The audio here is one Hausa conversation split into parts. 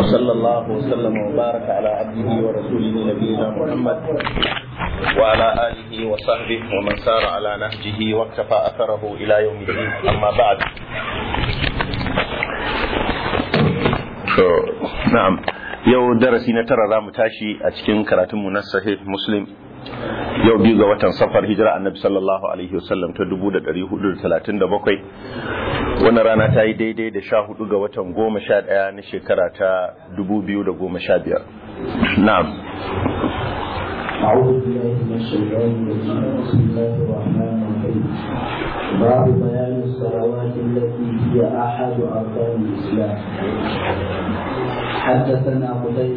وصلى الله وسلم وبارك على عبده ورسوله نبينا محمد وعلى آله وصحبه ومن سار على نهجه واكتفى أثره إلى يوم الدين. أما بعد، نعم، yau darasi na tara za mu tashi a cikin karatunmu na sahih muslim. Yau biyu ga watan safar, hijira annabi sallallahu alaihi wasallam ta 1437. Wannan rana ta yi daidai da 14 ga watan 11 na shekara ta 2015. Na'am. أعوذ بالله من الشيطان الرجيم. بسم الله الرحمن الرحيم. باب بيان الصلوات التي هي أحد أركان الإسلام. حدثنا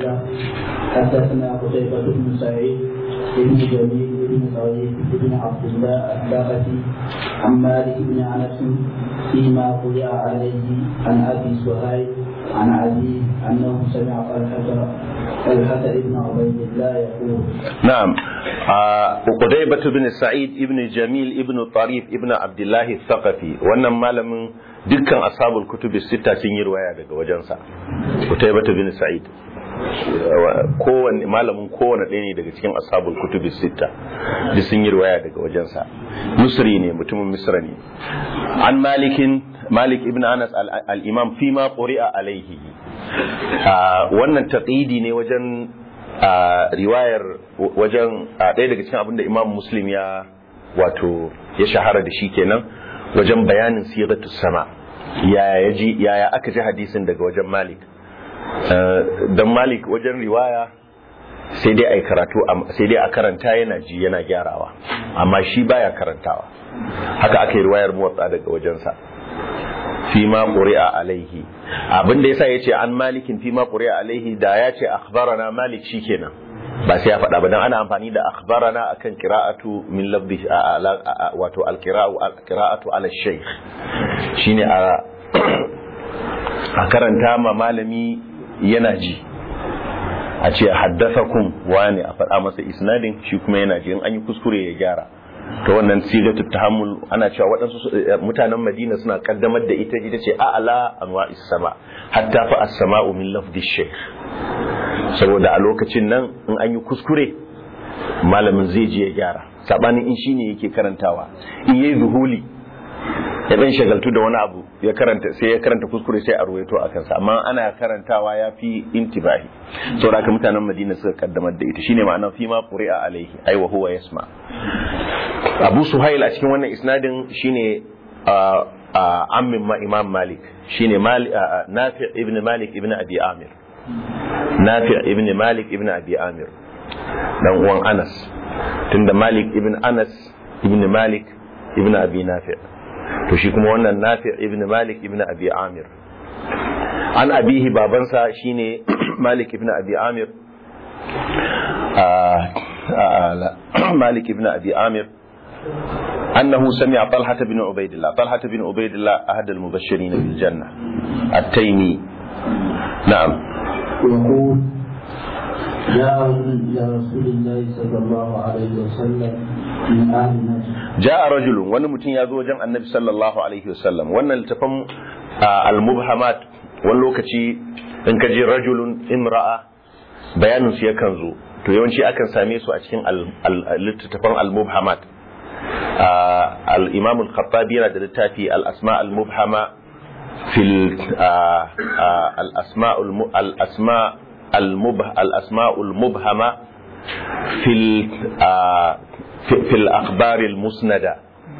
قتيبة بن سعيد بن جميل بن طريف بن عبد الله الباغتي عن مالك بن أنس فيما قرئ عليه عن أبي سهيل عن علي أنه سمع طلحة بن عبيد الله يقول. نعم. قتيبة بن سعيد بن جميل بن طريف بن عبد الله الثقفي، wannan malamin dukkan ashabul kutub sita sun yi riwaya daga wajensa. Qutaybah bin Sa'id, malamin kowanne ɗaya ne daga cikin ashabul kutub sita, duk sun yi riwaya daga wajensa. Misri ne, mutumin Misra ne. An Malik ibn Anas al-Imam fima quri'a alaihi. Wannan taqidi ne wajen riwayar, wajen ɗaya daga cikin abinda Imam Muslim ya shahara da shi kenan, wajen bayanin sigatus sama. Yaya aka ji hadisin daga wajen Malik. Dan Malik wajen riwaya sai dai ai karatu, sai dai a karanta yana ji yana gyarawa, amma shi baya karantawa. Haka aka yi riwayar Muwatta daga wajensa. Fima quri'a alaihi, abinda yasa yace an Malikin fima quri'a alaihi, da yace akhbarana Malik shikenan, ba sai ya faɗa ba, dan ana amfani da akhbarana akan qira'atu min lafzi, wato al-qira'atu ala shaykh, shine a karanta ma malami yana ji, a ce haddathakum wani, a faɗa masa isnadin, shi kuma yana ji, in an yi kuskure ya gyara. To wannan sigatu tahammul, ana cewa waɗansu mutanen Madina suna kaddamar da ita ce a'la anwa'is sama, hatta fa as-sama'u min lafzi shaykh, saboda a lokacin nan in an yi kuskure malamin zai je ya gyara, sabanin in shine yake karantawa, in yayi zuhuli ya dan shagaltu da wani abu ya karanta, sai ya karanta kuskure sai a ruwaito a kansa, amma ana karantawa ya fi intibahi. Saboda haka mutanen Madina suka kaddamar da ita, shine ma'ana fi ma quri'a alaihi ai wa huwa yasma. Abu Suhail a cikin wannan isnadin shine ammin ma Imam Malik, shine Nafi' ibn Malik ibn Abi Amir. Nafi' ibn Malik ibn Abi Amir, dan uwan Anas, tunda Malik ibn Anas ibn Malik ibn Abi Nafi', to shi kuma wannan Nafi' ibn Malik ibn Abi Amir. An abihi, babansa shine Malik ibn Abi Amir. Malik ibn Abi Amir أنه سمع طلحة بن عبيد الله. طلحة بن عبيد الله أحد المبشرين بالجنة التيمي. نعم. يقول جاء رجل إلى رسول الله صلى الله عليه وسلم من أهل نجد. جاء رجل، وأن متين يزوج النبي صلى الله عليه وسلم، وأن التفهم المبهمات واللوكتي إن كجي رجل امرأة بيان سيكنزو، to yawanci akan same su a cikin littattafan al-mubhamat. al-Imam al-Khattabi yana da littafi al-asma al-mubhama fil al-asma al-mubhama fil akhbar al-musnada.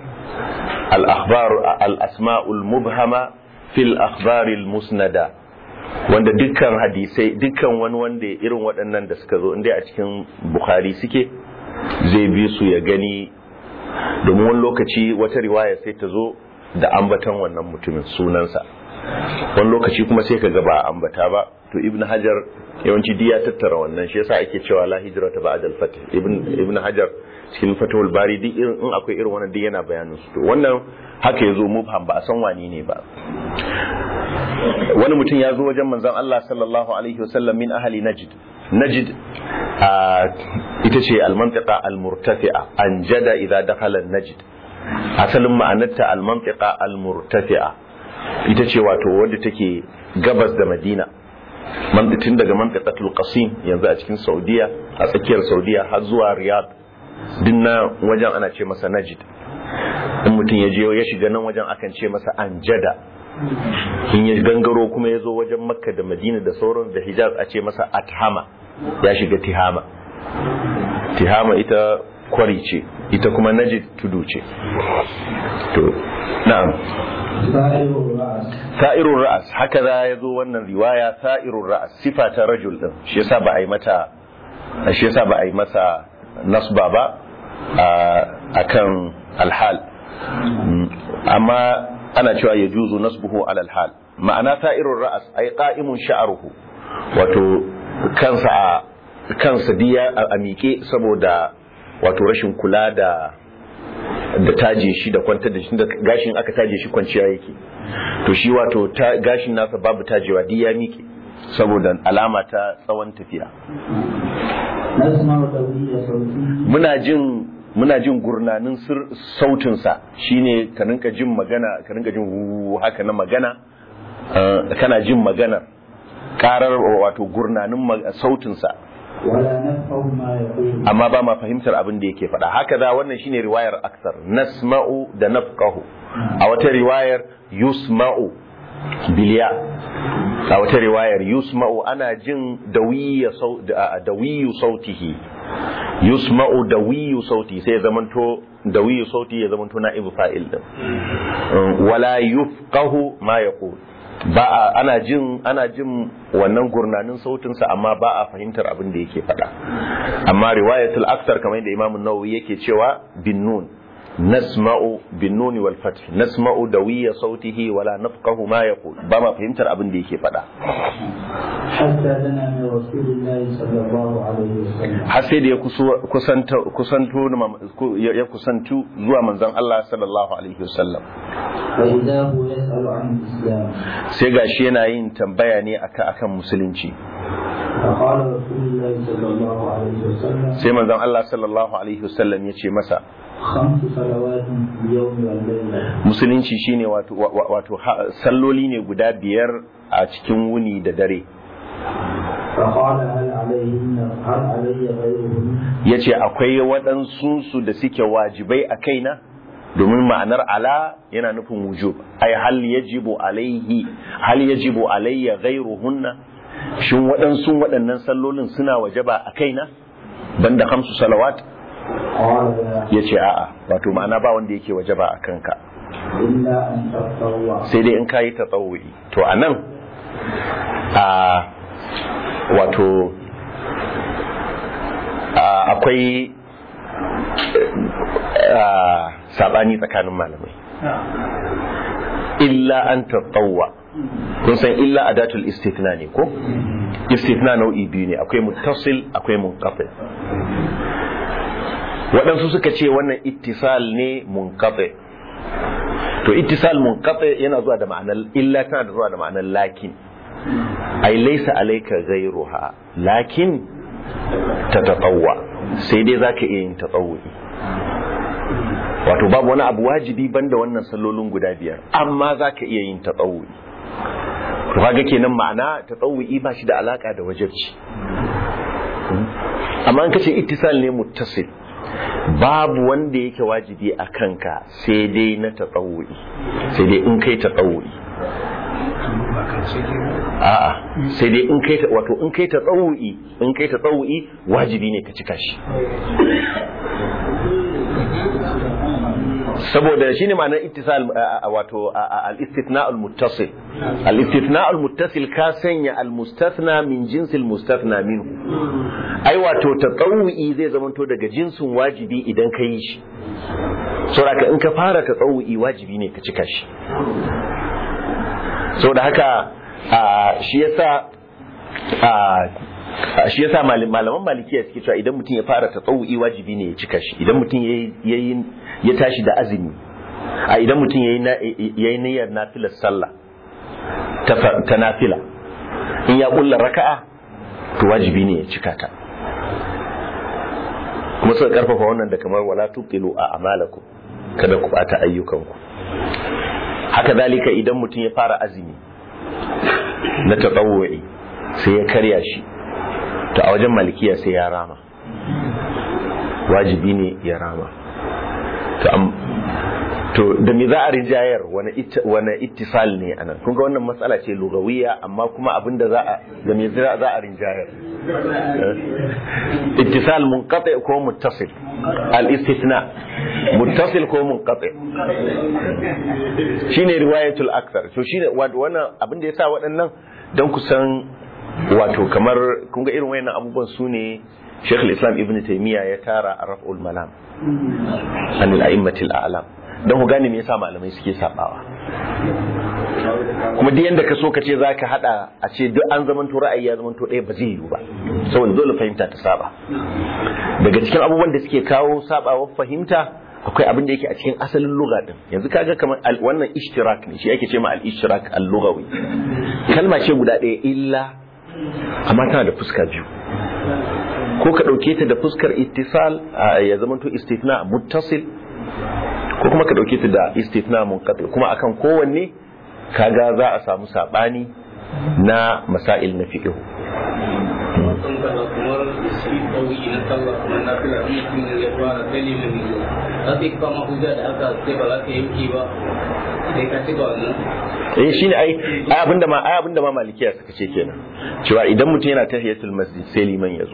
al-asma al-mubhama fil akhbar al-musnada, wanda dukkan hadisai, dukkan wani wanda irin waɗannan da suka zo inda a cikin Bukhari suke, zai bi su ya gani, domin wani lokaci wata riwaya sai ta zo da ambatan wannan mutumin sunansa, wani lokaci kuma sai ka ga ba ambata ba. To Ibn Hajar yawanci ya tattara wannan, shi yasa ake cewa la hijrata ba'da al-fath. Ibn Hajar cikin Fathul Bari duk in akwai irin wannan duk yana bayanin su. To wannan haka yazo mubham, ba a san wani ne ba. Wani mutum ya zo wajen manzon Allah sallallahu alaihi wasallam min ahli Najd. Najd ita ce al-mantiqa al-murtafi'a, anjada idza dakhala Najd. Asalin ma'anarta al-mantiqa al-murtafi'a, ita ce wato wadda take gabas da Madina, tun daga mantiqatul qasim yanzu a cikin Saudiya, a tsakiyar Saudiya har zuwa Riyadh, dinna wajen ana ce masa Najd. In mutum ya je ya shiga nan wajen akan ce masa Anjada. In ya gangaro kuma ya zo wajen Makka da Madina da sauran da Hijaz a ce masa Athama, ya shiga Tihama. Tihama ita kwari ce, ita kuma Najd tudu ce. To na'am, sa'irur ra'as, haka za ya zo wannan riwaya sa'irur ra'as, sifa ta rajul din, shi yasa ba a yi masa nasba ba akan alhal, amma ana cewa ya juzu nasbuhu ala alhal. Ma'ana sa'irur ra'as ay qa'imun sha'ruhu, wato kansa diya a miƙe saboda wato rashin kula da taje shi da kwantar da shi, da gashin aka taje shi kwanciya yake, to shi wato gashin nasa babu tajewa diya miƙe saboda alama ta tsawon tafiya. muna jin gurnanin sautinsa, shine ka rinka jin magana, ka rinka jin haka na magana, kana jin maganar karar wato gurnanin sautinsa, amma ba ma fahimtar abin da yake faɗa. haka da wannan shine riwayar aksar, nasma'u da nafqahu. A wata riwayar yusma'u biliya, a wata riwayar yusma'u ana jin dawiyu sautihi, yusma'u dawiyu sauti, sai zamanto dawiyu sauti ya zamanto na'ibu fa'il din. Wala yufqahu ma yaqul, ba ana jin wannan gurnanin sautin sa, amma ba a fahimtar abin da yake faɗa. Amma riwayatul aksar kamar yadda Imam an-Nawawi yake cewa bin nun, nasma'u bin nuni wal fath, nasma'u dawiya sautihi wala nafqahu ma yaqul, ba ma fahimtar abin da yake faɗa. hatta dana min rasulillahi sallallahu alaihi wasallam, har sai da ya kusantu zuwa manzon Allah sallallahu alaihi wasallam. fa idha huwa yas'alu an islam, sai gashi yana yin tambaya ne akan musulunci. fa qala rasulullahi sallallahu alaihi wasallam, sai manzon Allah sallallahu alaihi wasallam ya ce masa, 5 salawatin fil yawmi wal layla, musulunci shine wato salloli ne guda 5 a cikin wuni da dare. فقال هل علي غيرهم, yace akwai waɗansu su da suke wajibai a kaina, domin ma'anar ala yana nufin wujub, ai hal yajibu alayya ghayruhunna, shin waɗannan sallolin suna wajaba a kaina banda 5 salawat? yace a'a, wato ma'ana ba wanda yake wajaba a kanka illa an tatawwa, sai dai in kayi tatawwi. To anan wato akwai sabani tsakanin malamai. Illa an tatawwa, kun san illa adatul istithna ne ko? Istithna nau'i biyu ne, akwai muttasil akwai munqati. waɗansu suka ce wannan ittisal ne munqati. To ittisal munqati yana zuwa da ma'anar illa, tana da zuwa da ma'anar lakin, ai laysa alayka ghayruha lakin tatatawwa, sai dai zaka iya yin tatawwi. Wato babu wani abu wajibi banda wannan sallolin guda 5, amma zaka iya yin tatawwi. To kaga kenan ma'ana tatawwi ba shi da alaka da wajibci. Amma in kace ittisal ne muttasil, babu wanda yake wajibi a kanka sai dai na tatawwi, sai dai in kai tatawwi. A'a, sai dai in kai tatawwi wajibi ne ka cika shi. saboda shine ma'anar ittisal, wato al-istithna al-muttasil. Al-istithna al-muttasil ka sanya al-mustathna min jinsi al-mustathna minhu, ai wato tatawwi zai zamanto daga jinsin wajibi idan ka yi shi, saboda in ka fara tatawwi wajibi ne ka cika shi. saboda haka shi yasa malaman malikiya suke cewa idan mutum ya fara tatawwi wajibi ne ya cika shi. Idan mutum ya tashi da azumi, idan mutum yayi niyyar nafilar sallah ta nafila, in ya kulla raka'a to wajibi ne ya cika ta. Kuma suka karfafa wannan da kamar wala tuqilu a amalakum, kada ku bata ayyukanku. Haka zalika idan mutum ya fara azumi na tatawwi, sai ya karya shi, to a wajen malikiya sai ya rama, wajibi ne ya rama. To da me za a rinjayar, wani ittisal ne anan? Kun ga wannan matsala ce lugawiya, amma kuma abinda da me za a rinjayar, ittisal munqati ko muttasil, al-istithna muttasil ko munqati, shine riwayatul akthar. To shine wannan abinda yasa waɗannan dan kusan wato kamar kun ga irin wayannan abubuwan su ne Sheikh al-Islam Ibn Taymiyyah ya tara a Raf'ul Malam an al-a'immatil a'lam, don ku gane me yasa malamai suke sabawa. Kuma duk yanda ka so ka ce zaka hada a ce duk an zamanto ra'ayi ya zamanto ɗaya, ba zai yiwu ba, saboda dole fahimta ta saba. Daga cikin abubuwan da suke kawo sabawar fahimta akwai abin da yake a cikin asalin lugha din. Yanzu kaga kamar wannan ishtirak ne, shi ake ce ma al-ishtirak al-lughawi. Kalma ce guda ɗaya illa, amma tana da fuska biyu. Ko ka dauke ta da fuskar ittisal ya zamanto istithna muttasil, ko kuma ka dauke ta da istithna munqati, kuma akan kowanne kaga za a samu sabani na masail na fiqh. Shine ai abinda ma malikiya suka ce kenan, cewa idan mutum yana tahiyatul masjid sai liman ya zo,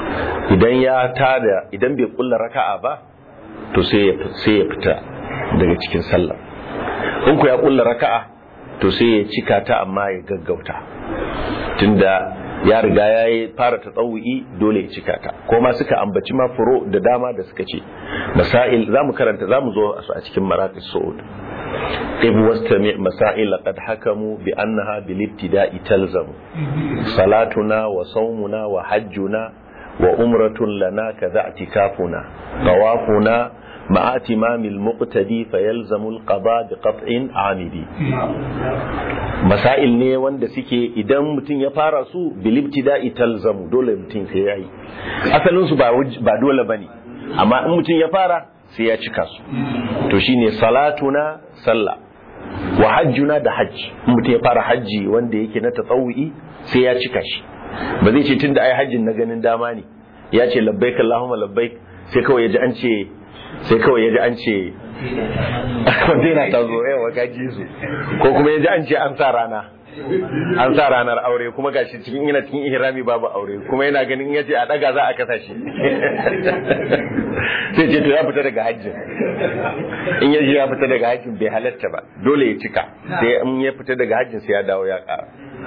idan bai kulla raka'a ba to sai ya fita daga cikin sallah. In ku ya kulla raka'a to sai ya cika ta, amma ya gaggauta, tunda ya riga ya fara tatawu'i, dole ya cika ta. Ko ma suka ambaci ma furo da dama da suka ce masail, zamu zo a cikin maraqis su'ud. إذ واستمع مسائل قد حكموا بأنها بالابتداء تلزم صلاتنا وصومنا وحجنا وأمرة لنا كذا اعتكافنا طوافنا مع اتمام المقتدي فيلزم القضاء بقطع عامدي. مسائل ne wanda suke idan mutum ya fara su bilibtida'i talzamu, dole mutum sai yayi. Asalin su ba dole bane, amma in mutum ya fara sai ya cika su. To shine salatuna sallah, wa hajjuna da hajji. In mutum ya fara hajji wanda yake na tatawu'i sai ya cika shi. Ba zai ce tunda ai hajjin na ganin dama ne, ya ce labbaik Allahumma labbaik, sai kawai yaji an ce kwantena ta zo yawa gaji su, ko kuma yaji an ce an sa ranar aure, kuma gashi cikin ihrami babu aure, kuma yana ganin yace a daga za a kasa shi sai ce to ya fita daga hajjin. In yaji ya fita daga hajjin bai halatta ba, dole ya cika, sai in ya fita daga hajjin sai ya dawo ya ƙara.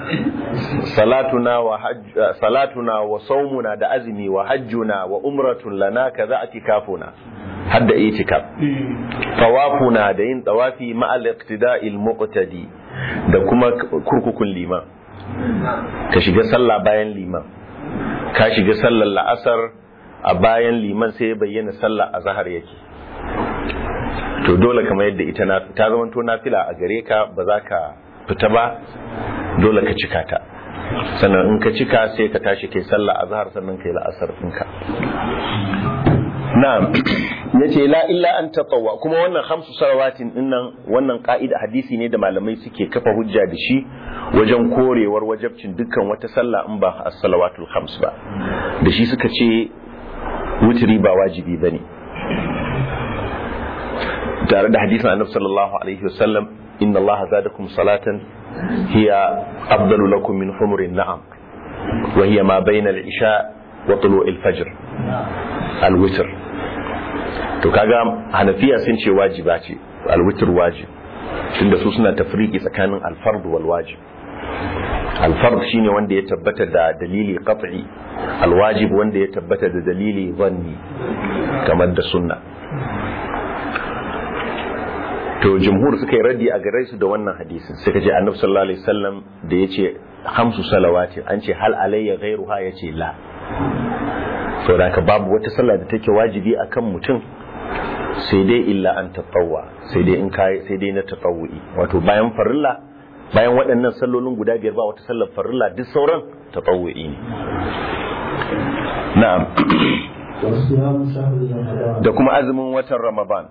salatuna wa saumuna da azumi, wa hajjuna wa umratun lana kaza atikafuna, hadda itikaf. tawafuna da yin tawafi ma'al iqtida'il muqtadi, da kuma kurkukun liman. Ka shiga sallah bayan liman, ka shiga sallar la'asar a bayan liman sai ya bayyana sallah azhar yake, to dole kamar yadda ita ta zama to nafila a gare ka, ba za ka fita ba, dole ka cika ta. Sannan in ka cika sai ka tashi kai sallah azhar, sannan kai la'asar ɗinka. Na'am, yace la illa an tatawwa. Kuma wannan khamsu salawatin dinnan, wannan ka'ida hadisi ne da malamai suke kafa hujja da shi wajen korewar wajibcin dukkan wata sallah in ba as-salawatul khams ba. Da shi suka ce wutri ba wajibi bane, tare da hadisin Annabi sallallahu alaihi wasallam, inna Allah zadakum salatan hiya afdalu lakum min humurin na'am wa hiya ma bayna al-isha wa tulu'il fajr al-witr. To kaga Hanafiya sun ce wajiba ce al-witr wajib, tunda su suna tafriki tsakanin al-fard wal wajib. Al-fard shine wanda ya tabbata da dalili qat'i, al-wajib wanda ya tabbata da dalili dhanni kamar da sunna. To jumhur suka yi raddi a gare su da wannan hadisin, suka ce Annabi sallallahu alaihi wasallam da yace khamsu salawati, an ce hal alayya ghayruha, yace la. Saboda haka babu wata sallah da take wajibi akan mutum sai dai illa an tatawwa, sai dai na tatawwi, wato bayan farilla, bayan waɗannan sallolin guda biyar ba wata sallar farilla, duk sauran tatawwi ne. Na'am. Da kuma azumin watan Ramadan,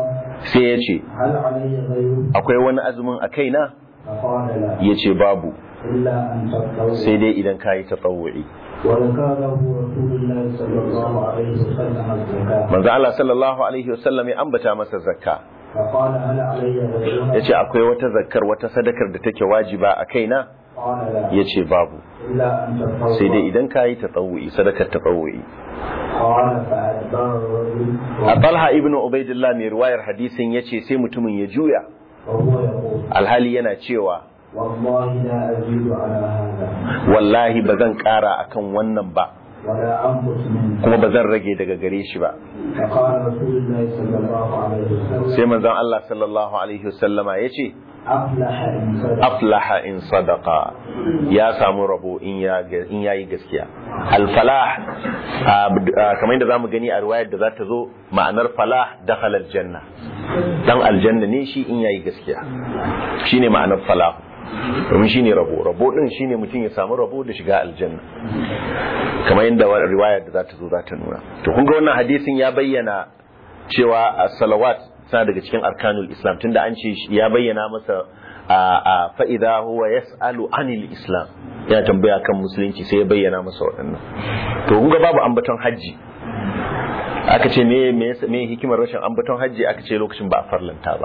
sai ya ce akwai wani azumin a kaina, ya ce babu, إلا أن تطوع sai dai idan kayi tatawwu'i. وذكر له رسول الله صلى الله عليه وسلم الزكاة manzo Allah sallallahu alaihi wasallam ya ambata masa zakka, فقال هل علي غيرها؟ yace akwai wata zakkar, wata sadakar da take wajiba a kaina? قال لا yace babu, إلا أن تطوع sai dai idan kayi tatawwu'i, sadakar tatawwu'i. قال فأدبر الرجل Talha ibn Ubaidillah mai riwayar hadisin yace sai mutumin ya juya وهو يقول alhali yana cewa والله لا أزيد على هذا wallahi bazan kara akan wannan ba ولا أنقص منه. kuma bazan rage daga gare shi ba. فقال رسول الله صلى الله عليه sai وسلم manzon Allah sallallahu alaihi wasallama yace أفلح إن صدق. aflaha in sadaqa, ya samu rabo in yayi gaskiya. Al-falah kamar yadda zamu gani a riwayar da za ta zo, ma'anar falah dakhala al-janna, dan aljanna ne shi in yayi gaskiya, shine ma'anar falah, domin shine rabo din shine mutum ya samu rabo da shiga aljanna, kamar yadda riwayar da za ta zo za ta nuna. To kun ga wannan hadisin ya bayyana cewa as-salawat suna daga cikin arkanul islam, tunda an ce ya bayyana masa a fa'ida huwa yas'alu anil islam, yana tambaya kan musulunci, sai ya bayyana masa waɗannan. To kun ga babu ambaton hajji, aka ce me hikimar rashin ambaton hajji, aka ce lokacin ba a farlanta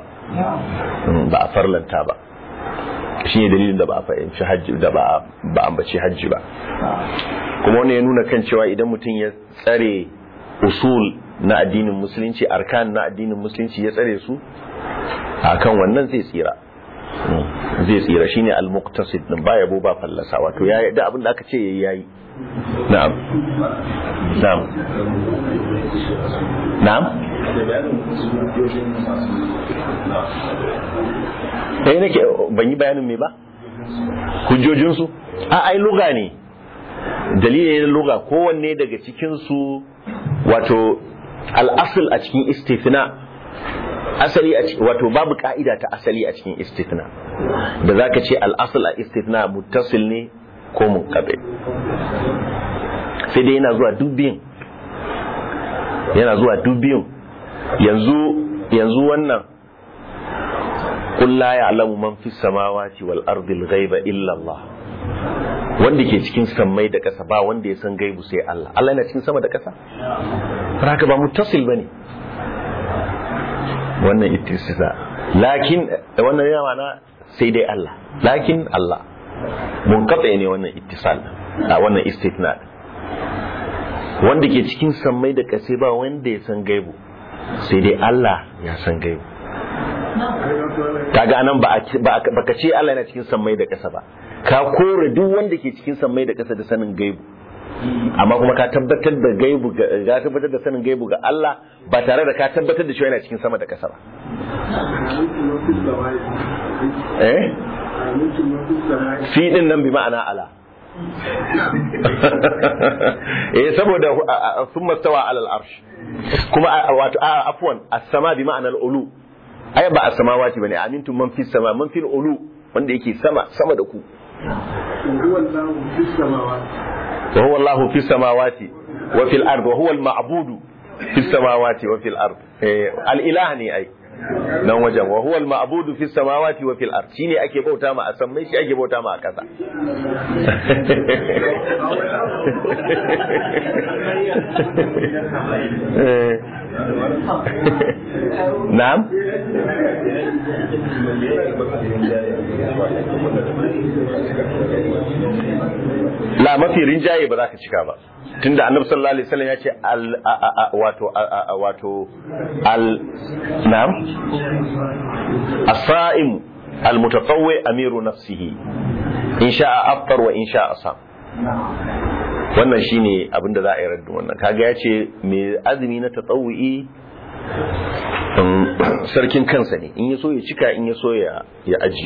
ba shi ne dalilin da ba a fahimci hajji, da ba ambaci hajji ba. Kuma wannan ya nuna kan cewa idan mutum ya tsare usul na addinin musulunci, arkan na addinin musulunci ya tsare su, akan wannan zai tsira shine al-muqtasid din, ba yabo ba fallasa, wato yayi da abin da aka ce yayi. Na'am nake ban yi bayanin me ba hujjojin su ai lugha ne, dalilin na lugha, kowanne daga cikin su wato al-asl a cikin istithna, asali a cikin, wato babu ka'ida ta asali a cikin istithna da zaka ce al-asl a istithna muttasil ne ko munqati, sai dai yana zuwa dubbin yanzu wannan qul la ya'lamu man fis samawati wal ardi al-ghaiba illa Allah, wanda ke cikin sammai da ƙasa ba wanda ya san gaibu sai Allah. Allah yana cikin sama da ƙasa, haka ba muttasil bane wannan ittisala, lakin wannan yana mana sai dai Allah, lakin Allah munqati ne wannan ittisal, a wannan istithna. Wanda ke cikin sammai da ƙasa ba wanda ya san gaibu sai dai Allah ya san gaibu. Kaga anan baka ce Allah yana cikin sammai da ƙasa ba, ka kore duk wanda ke cikin sammai da ƙasa da sanin gaibu, amma kuma ka tabbatar da gaibu ga tabbatar da sanin gaibu ga Allah ba tare da ka tabbatar da shi yana cikin sama da ƙasa ba. Fi din nan bi ma'ana ala. Saboda thumma stawa ala al-arsh, kuma wato afwan as-sama bi ma'ana al-ulu, ai ba as-samawati bane, amintum man fis sama, man fil ulu, wanda yake sama da ku. وهو الله في السماوات وفي الأرض وهو المعبود في السماوات وفي الأرض. الإله ني أي نعم وجه، وهو المعبود في السماوات وفي الأرض، شيني أكي بوتا ما أسمي شي أكي بوتا ما أكذا. نعم la mafi rinjaye ba za ka cika ba, tunda annabi sallallahu alaihi wasallam ya ce na'am as-sa'im al-mutatawwi amiru nafsihi in sha'a afṭar wa in sha'a sam. wannan shine abinda za a yi raddu wannan. Kaga ya ce mai azumi na tatawwi sarkin kansa ne, in ya so ya cika, in ya so ya aji.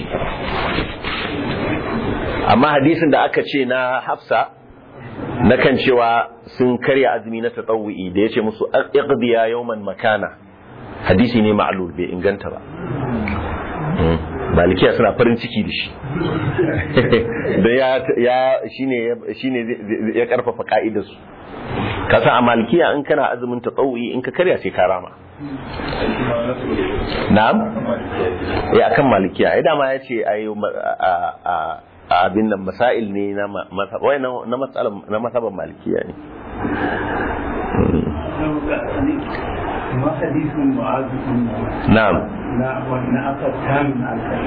Amma hadisin da aka ce na Hafsa na kan cewa sun karya azumi na tatawwi da ya ce musu iqdiya yawman makana, hadisi ne ma'lul, bai inganta ba. Malikiya suna farin ciki da shi da ya shine ya karfafa ka'idar su. Kasa a Malikiya in kana azumin tatawwi in ka karya sai ka rama. Na'am, akan Malikiya ai dama ya ce ai abin nan masail ne na masaban malikiya ne. Na'am. Na aka tamin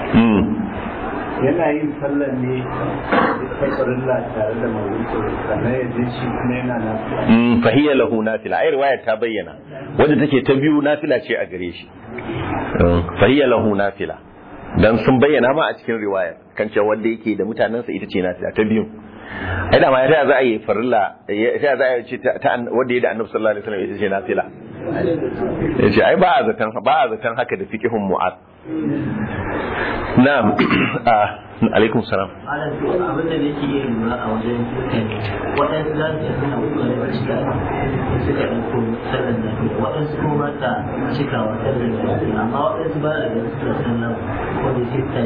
yana yin sallar ne ta farilla tare da mawuce sannan ya je shi kuma yana nafila. Fahiyya lahu nafila. Ai riwayar ta bayyana wanda take ta biyu nafila ce a gare shi. Fahiyya lahu nafila. Dan sun bayyana ma a cikin riwayar kan cewa wanda yake da mutanensa ita ce nafila ta biyu. Ai da ma ya za a yi farilla ya za a yi ta wanda ya da Annabi sallallahu alaihi wasallam ita ce nafila. Yace ai ba a zaton haka da fiqhun Mu'adh. Na'am. Alaikum salam. Abin da nake yi lura a wajen waɗansu za su suna wuce da cika suka ɗauko sallar da waɗansu kuma ta cikawa sallar da amma waɗansu ba da suka sallar wanda sai ta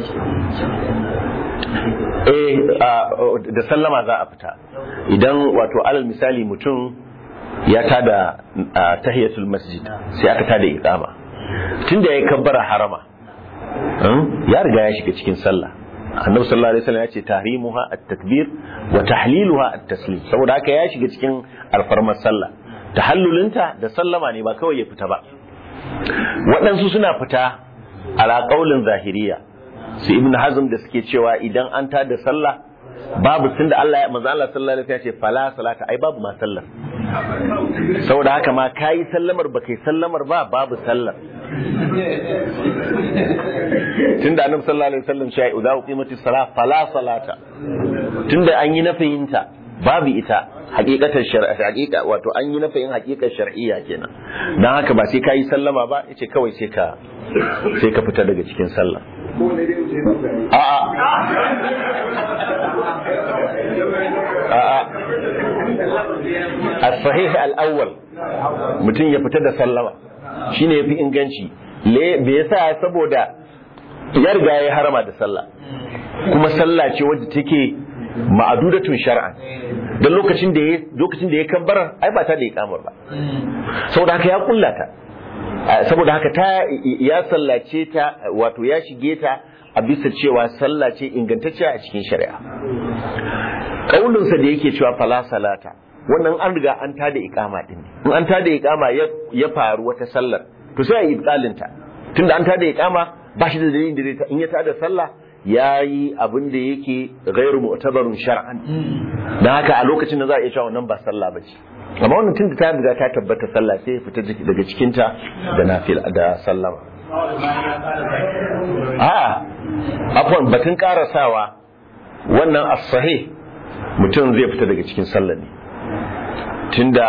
shi da sallama za a fita idan wato alal misali mutum ya tada tahiyatul masjid sai aka tada iqama tunda ya kabbara harama ya riga ya shiga cikin sallah. Annabi sallallahu alaihi wasallam ya ce tahrimuha at-takbir wa tahliluha at-taslim, saboda haka ya shiga cikin alfarmar sallah. Tahallulinta da sallama ne ba kawai ya fita ba. Waɗansu suna fita ala qaulin zahiriya su Ibn Hazm da suke cewa idan an tada sallah babu tunda Allah ya manzo Allah sallallahu alaihi wasallam ya ce fala salata ai babu ma sallar, saboda haka ma kai sallamar ba kai sallamar ba babu sallar. Tunda Annabi sallallahu alaihi wasallam ya ce idza uqimatis salat fala salata, tunda an yi nafiyinta babu ita hakikatar shar'a hakika wato an yi nafiyin hakikar shar'iyya kenan, dan haka ba sai kai sallama ba yace kawai sai ka fita daga cikin sallah. as-sahih al-awwal mutum ya fita da sallama shine yafi inganci. Me yasa? Saboda ya riga ya harama da sallah, kuma sallah ce wadda take ma'adudatun shar'an. Dan lokacin da ya kabbara ai ba ta da iqamar ba, saboda haka ya kullata, saboda haka ya sallace ta wato ya shige ta a bisa cewa sallah ce ingantacciya a cikin shari'a. Kaulinsa da yake cewa fala salata wannan an riga an tada iqama din ne. In an tada iqama ya faru wata sallar to sai a yi ibtalinta, tunda an tada iqama ba shi da dalilin da zai in ya tada sallah yayi abin da yake ghairu mu'tabarun shar'an, dan haka a lokacin da za a iya cewa wannan ba sallah bace. Amma wannan tunda ta riga ta tabbata sallah sai ya fita daga cikin ta da nafila da sallama. Afwan batun karasawa wannan as-sahih mutum zai fita daga cikin sallah ne, tunda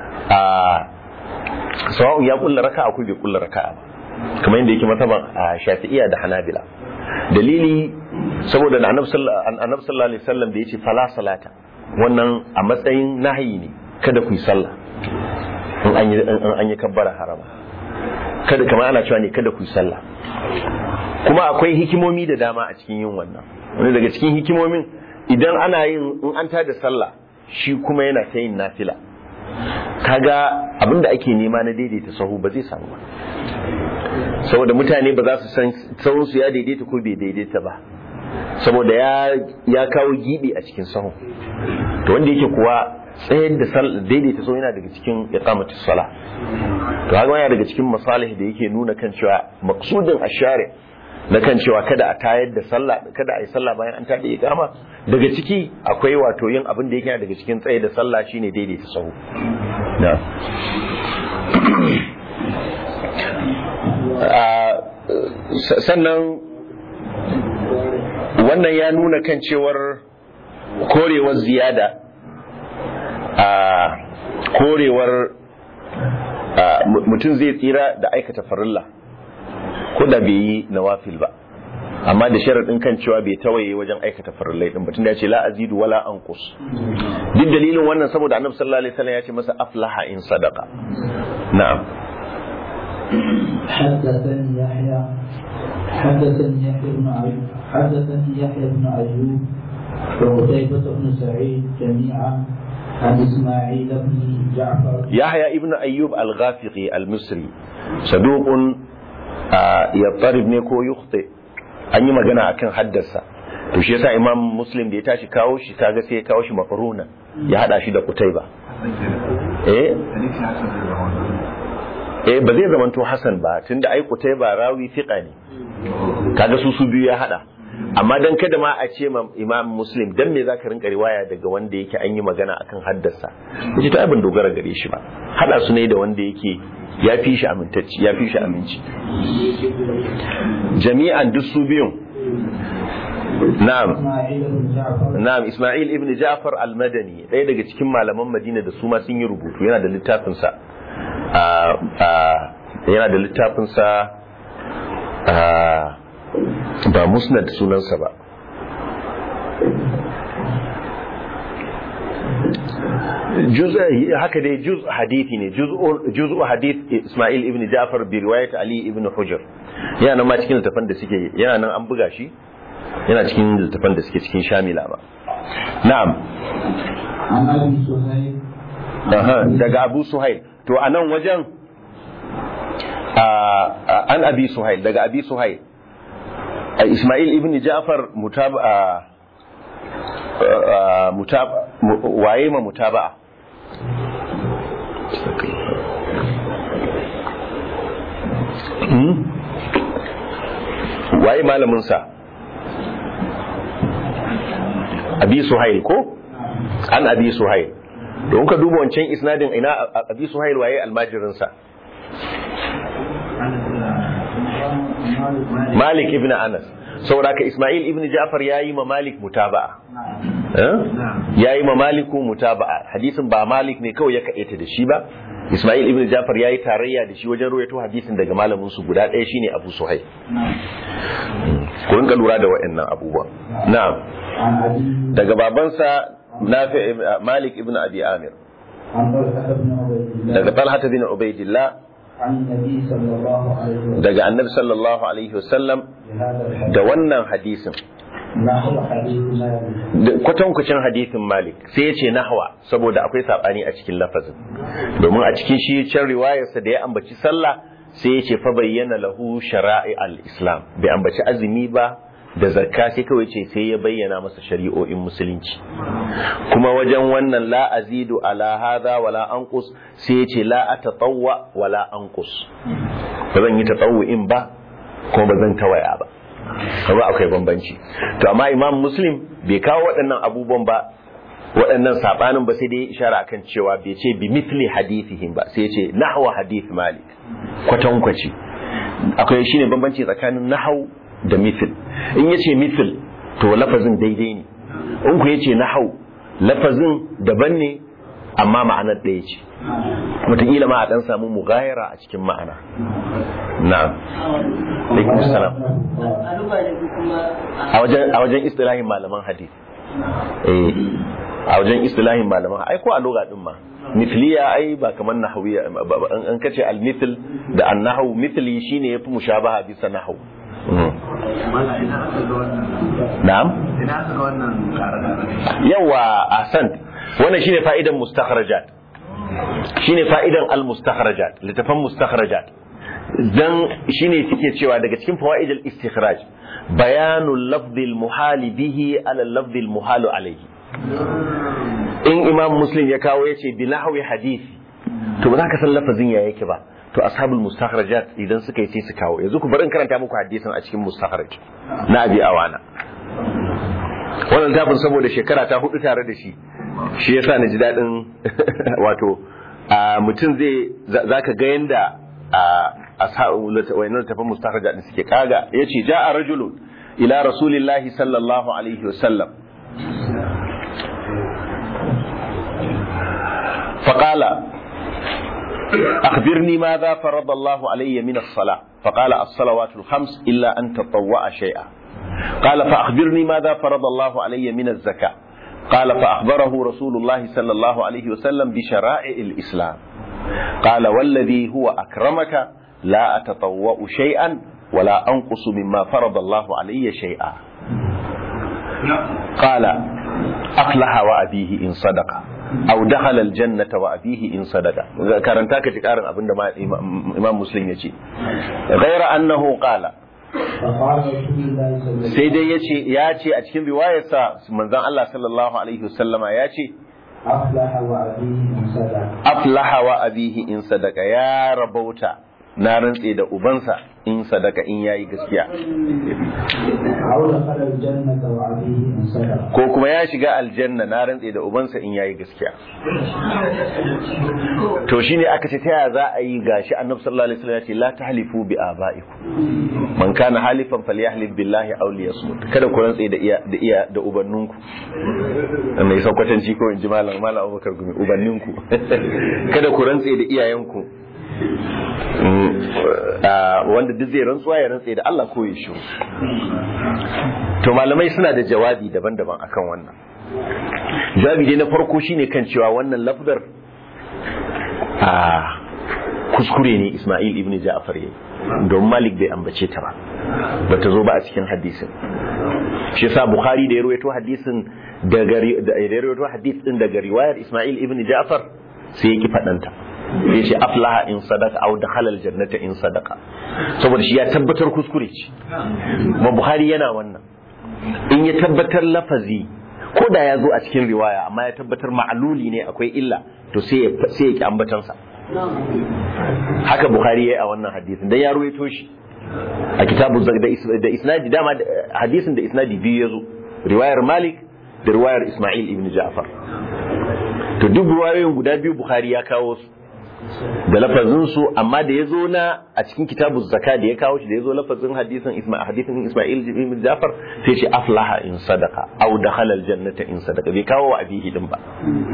sawa'un ya kulla raka'a ko bai kulla raka'a ba, kamar yadda yake mataban Shafi'iyya da Hanabila. Dalili saboda da Annabi sallallahu alaihi wasallam da yace fala salata wannan a matsayin nahyi ne, kada ku yi sallah in an yi kabbara harama, kada kamar ana cewa ne kada ku yi sallah. Kuma akwai hikimomi da dama a cikin yin wannan. Wani daga cikin hikimomin idan ana yin in an tada sallah shi kuma yana ta yin nafila, kaga abinda ake nema na daidaita sahu ba zai samu ba, saboda mutane ba za su san sahun su ya daidaita ko bai daidaita ba, saboda ya kawo gibi a cikin sahu. To wanda yake kuwa tsayar da daidaita sahu yana daga cikin iqamatus sala, to haka yana daga cikin masalih da yake nuna kan cewa maqsudin ashari na kan cewa kada a tayar da sallah, kada a yi sallah bayan an tada iqama. Daga ciki akwai wato yin abin da yake daga cikin tsaye da sallah shine daidaita sahu. Sannan wannan ya nuna kan cewar korewar ziyada, korewar mutum zai tsira da aikata farilla ko da bai yi nawafil ba, amma da sharaɗin kan cewa bai tawaye wajen aikata farillai din batun da ya ce la azidu wala anqus. Duk dalilin wannan saboda Annabi sallallahu alaihi wasallam ya ce masa aflaha in sadaqa. Na'am. حدثني يحيى بن أيوب وقتيبة بن سعيد جميعا عن إسماعيل بن جعفر. يحيى ابن أيوب الغافقي المصري صدوق يضطرب نيكو يخطئ. an yi magana akan haddasa to shi yasa Imam Muslim da ya tashi kawo shi kaga sai ya kawo shi maqruna ya hada shi da Qutayba ba zai zamanto Hasan ba tunda ai Qutayba rawi fiqa ne kaga su biyu ya hada amma dan kada ma a ce Imam Muslim dan me zaka rinka riwaya daga wanda yake an yi magana akan haddasa yace ta abin dogara gare shi ba hada su ne da wanda yake ya fi shi amintacci ya fi shi aminci jami'an duk su biyun na'am Ismail ibn Ja'far al-Madani ɗaya daga cikin malaman Madina da su ma sun yi rubutu yana da littafin sa ba musnad sunansa ba haka dai juz hadithi ne juz'u hadith Ismail ibn Ja'far bi riwayat Ali ibn Hujr yana nan ma cikin littafan da suke yana nan an buga shi yana cikin littafan da suke cikin Shamila ba na'am daga Abu Suhail to anan wajen an Abi Suhail daga Abi Suhail Ismail ibn Ja'far waye ma mutaba'a waye malamin sa Abi Suhail ko an Abi Suhail don ka duba wancan isnadin ina Abi Suhail waye almajirin sa Malik ibn Anas saboda ka Ismail ibn Ja'far yayi ma Malik mutaba'a yayi ma Maliku mutaba'a hadisin ba Malik ne kawai ya kaita da shi ba Ismail ibn Ja'far yayi tarayya da shi wajen rawaito hadisin daga malamin su guda ɗaya shine Abu Suhail ku rinka lura da waɗannan abubuwa na'am daga babansa Malik ibn Abi Amir daga Talha bin Ubaydillah daga annabi sallallahu alaihi wasallam da wannan hadisin kwatankwacin hadisin Malik sai ya ce nahwa saboda akwai sabani a cikin lafazin domin a cikin shi can riwayarsa da ya ambaci sallah sai ya ce fa bayyana lahu shara'i al-islam bai ambaci azumi ba da zakka sai kawai ce sai ya bayyana masa shari'o'in musulunci kuma wajen wannan la azidu ala hadha wala anqus sai ya ce la atatawwa wala anqus ba zan yi tatawu'in ba kuma ba zan tawaya ba kuma akwai bambanci to amma Imam Muslim bai kawo waɗannan abubuwan ba waɗannan sabanin ba sai dai ya ishara akan cewa bai ce bi mithli hadithihim ba sai ya ce nahwa hadith Malik kwatankwaci akwai shine bambanci tsakanin nahwu da mithil in yace mithil to lafazin daidai ne in ku yace nahwu lafazin daban ne amma ma'anar ɗaya ce wataƙila ma a ɗan samu mughayara a cikin ma'ana na'am alaikum salam a wajen istilahin malaman hadith a wajen istilahin malaman ai ko a lugha din ma mithliya ai ba kamar nahwiya an kace al-mithl da an-nahwu mithli shine yafi mushabaha bisa nahwu na'am yawa ahsan wannan shine fa'idan mustakhrajat shine fa'idan al-mustakhrajat littafan mustakhrajat dan shine suke cewa daga cikin fawaid al-istikhraj bayanul lafdh al-muhal bihi ala al-lafdh al-muhal alayhi in Imam Muslim ya kawo yace bi nahwi hadisi to ba za ka san lafazin ya yake ba to ashabul mustakhrajat idan suka yi sai su kawo yanzu ku bari in karanta muku hadisin a cikin mustakhraj na Abi Awana wannan tafin saboda shekara ta 4 tare da shi yasa na ji dadin wato mutum zaka ga yanda ashabu wayannan tafin mustakhrajat din suke kaga yace ja'a rajulun ila rasulillahi sallallahu alaihi wasallam فقال أخبرني ماذا فرض الله علي من الصلاة فقال الصلوات الخمس إلا أن تطوع شيئا قال فأخبرني ماذا فرض الله علي من الزكاة قال فأخبره رسول الله صلى الله عليه وسلم بشرائع الإسلام قال والذي هو أكرمك لا أتطوع شيئا ولا أنقص مما فرض الله علي شيئا قال أفلح وأبيه إن صدق أو دخل الجنة وأبيه إن صدق كارنتاك تكارن أبن ما إمام مسلم يجي غير أنه قال فقال رسول الله صلى الله sai dai ya ce a cikin riwayarsa manzon Allah sallallahu alaihi wasallama ya ce أفلح وأبيه إن صدق aflaha wa abihi in sadaka, ya rabauta na rantse da ubansa in sadaka in yayi gaskiya, أو دخل الجنة وأبيه إن صدق ko kuma ya shiga aljanna na rantse da ubansa in yayi gaskiya. To shine aka ce ta yaya za a yi gashi annabi sallallahu alaihi wasallam ya ce la tahlifu bi abaikum, man kana halifan falyahlif billahi aw liyasmut, kada ku rantse da ubanninku. Mai sakwatanci ko in ji malam Abubakar Gumi, ubanninku kada ku rantse da iyayenku. Wanda duk zai rantsuwa ya rantse da Allah ko ya shiru. To malamai suna da jawabi daban-daban akan wannan. Jawabi dai na farko shine kan cewa wannan lafzar kuskure ne Ismail ibn Ja'far yayi, don Malik bai ambace ta ba, bata zo ba a cikin hadisin. Shi yasa Bukhari da ya rawaito hadisin daga riwayar Ismail ibn Ja'far sai ya ki fadanta. Sai ce aflaha in sadaka aw dakhala aljannata in sadaka, saboda shi ya tabbatar kuskure ce. Ma Bukhari yana wannan, in ya tabbatar lafazi ko da ya zo a cikin riwaya amma ya tabbatar ma'luli ne akwai illa, to sai ya ki ambatansa. Haka Bukhari yayi a wannan hadisin dan ya ruwaito shi a kitabu da isnadi, dama hadisin da isnadi biyu yazo, riwayar Malik da riwayar Ismail ibn Ja'far. To duk riwayoyin guda biyu Bukhari ya kawo su da lafazin su, amma da yazo na a cikin kitabu zakka da ya kawo shi, da yazo lafazin hadisin Ismail ibn Ja'far sai ce aflaha in sadaka aw dakhala aljannata in sadaka, bai kawo wa abihi din ba.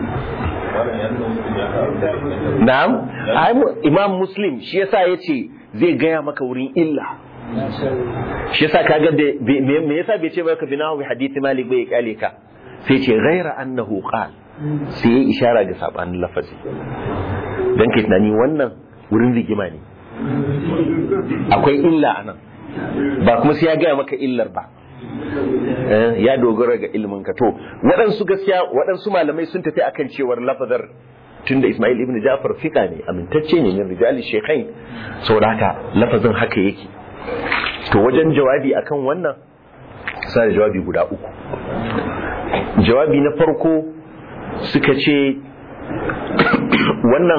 Na'am, Imam Muslim shi yasa yace zai gaya maka wurin illa. Shi yasa kaga me yasa bai ce maka binahu bi hadith Malik bai kale ka, sai ce ghaira annahu qal, sai ya ishara ga sabanin lafazi. Dan kai tunani wannan wurin rigima ne, akwai illa anan, ba kuma sai ya gaya maka illar ba. Ya dogara ga ilmin ka. To waɗansu malamai sun tafi akan cewar lafazar, tunda Ismail ibn Ja'far fika ne, amintacce ne min rijali shaykhain, saboda haka lafazin haka yake. To wajen jawabi akan wannan sai jawabi guda uku. Jawabi na farko suka ce wannan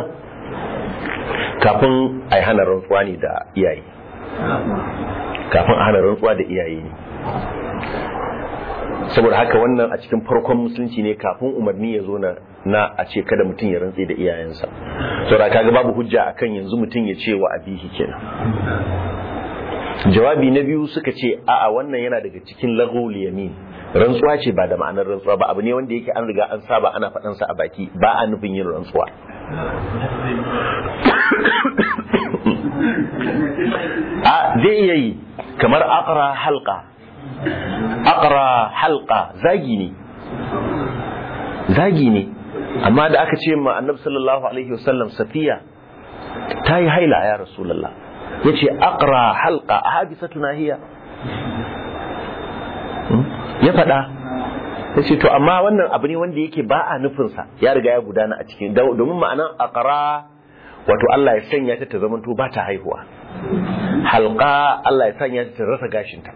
kafin a hana rantsuwa ne da iyaye, kafin a hana rantsuwa da iyaye ne. Saboda haka wannan a cikin farkon musulunci ne, kafin umarni ya zo na a ce kada mutum ya rantse da iyayensa. Saboda kaga babu hujja akan yanzu mutum ya ce wa abihi kenan. Jawabi na biyu suka ce a'a, wannan yana daga cikin laghul yamin, rantsuwa ce ba da ma'anar rantsuwa ba, abu ne wanda yake an riga an saba ana faɗan sa a baki, ba a nufin yin rantsuwa. Zai iya yi kamar aqra halqa zagi ne, amma da aka ce ma annabi sallallahu alaihi wasallam Safiya ta yi haila ya rasulullah, yace aqra halqa ahadisatuna hiya, ya faɗa. Yace to amma wannan abu ne wanda yake ba a nufinsa, ya riga ya gudana a cikin, domin ma'anan aqra wato Allah ya sanya ta zamanto ba ta haihuwa, halqa Allah ya sanya ta rasa gashinta.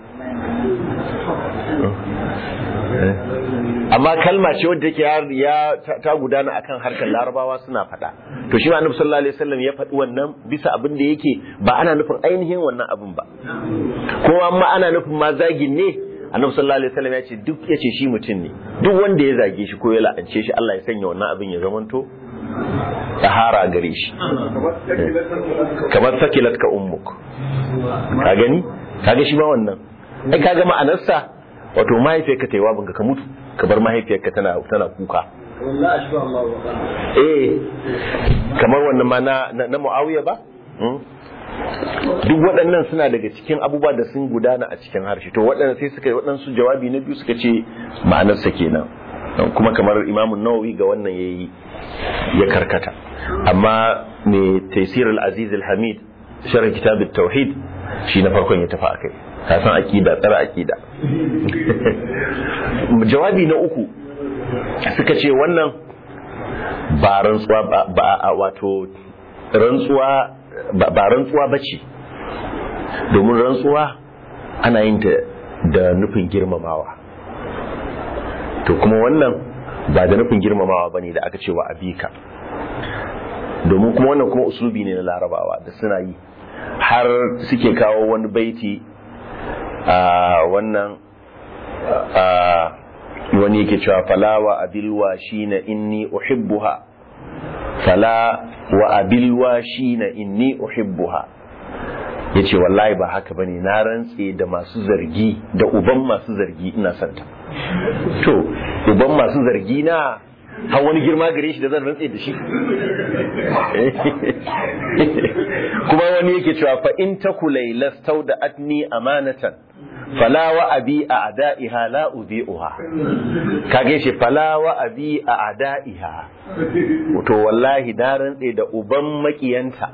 Amma kalma ce wadda yake ya ta gudana akan harkar Larabawa suna faɗa. To shi ma Annabi sallallahu alaihi wasallam ya faɗi wannan bisa abin da yake ba ana nufin ainihin wannan abin ba, ko amma ana nufin ma zagin ne. Annabi sallallahu alaihi wasallam ya ce duk yace shi mutum ne, duk wanda ya zage shi ko ya la'ance shi, Allah ya sanya wannan abin ya zamanto tahara gare shi, kamar sakilat ka ummuk. Ka gani, kaga shi ma wannan ai kaga ma'anarsa wato mahaifiyarka ta yi wa banka ka mutu, ka bar mahaifiyarka tana kuka. Kamar wannan ma na Muawiya ba. Duk waɗannan suna daga cikin abubuwa da sun gudana a cikin harshe. To waɗannan sai suka yi waɗansu jawabi na biyu suka ce ma'anarsa kenan, kuma kamar Imam Nawawi ga wannan ya karkata. Amma ne Taysir al-Aziz al-Hamid sharh kitab at-Tauhid shi na farkon ya tafi akai, ka san akida, tsara akida. Jawabi na uku suka ce wannan ba rantsuwa ba wato rantsuwa ba rantsuwa bace, domin rantsuwa ana yin ta da nufin girmamawa, to kuma wannan ba da nufin girmamawa bane da aka ce wa abika, domin kuma wannan kuma uslubi ne na larabawa da suna yi, har suke kawo wani baiti a wannan wani yake cewa fala wa abilwa shine inni uhibbuha, fala wa abilwa shine inni uhibbuha, yace wallahi ba haka bane, na rantse da masu zargi, da uban masu zargi ina santa. To uban masu zargi na har wani girma gare shi da zan rantse da shi? Kuma wani yake cewa fa in taku laylastau da atni amanatan fala wa abi a ada'iha la udhi'uha, kage shi fala wa abi a ada'iha, to wallahi na rantse da uban makiyanta,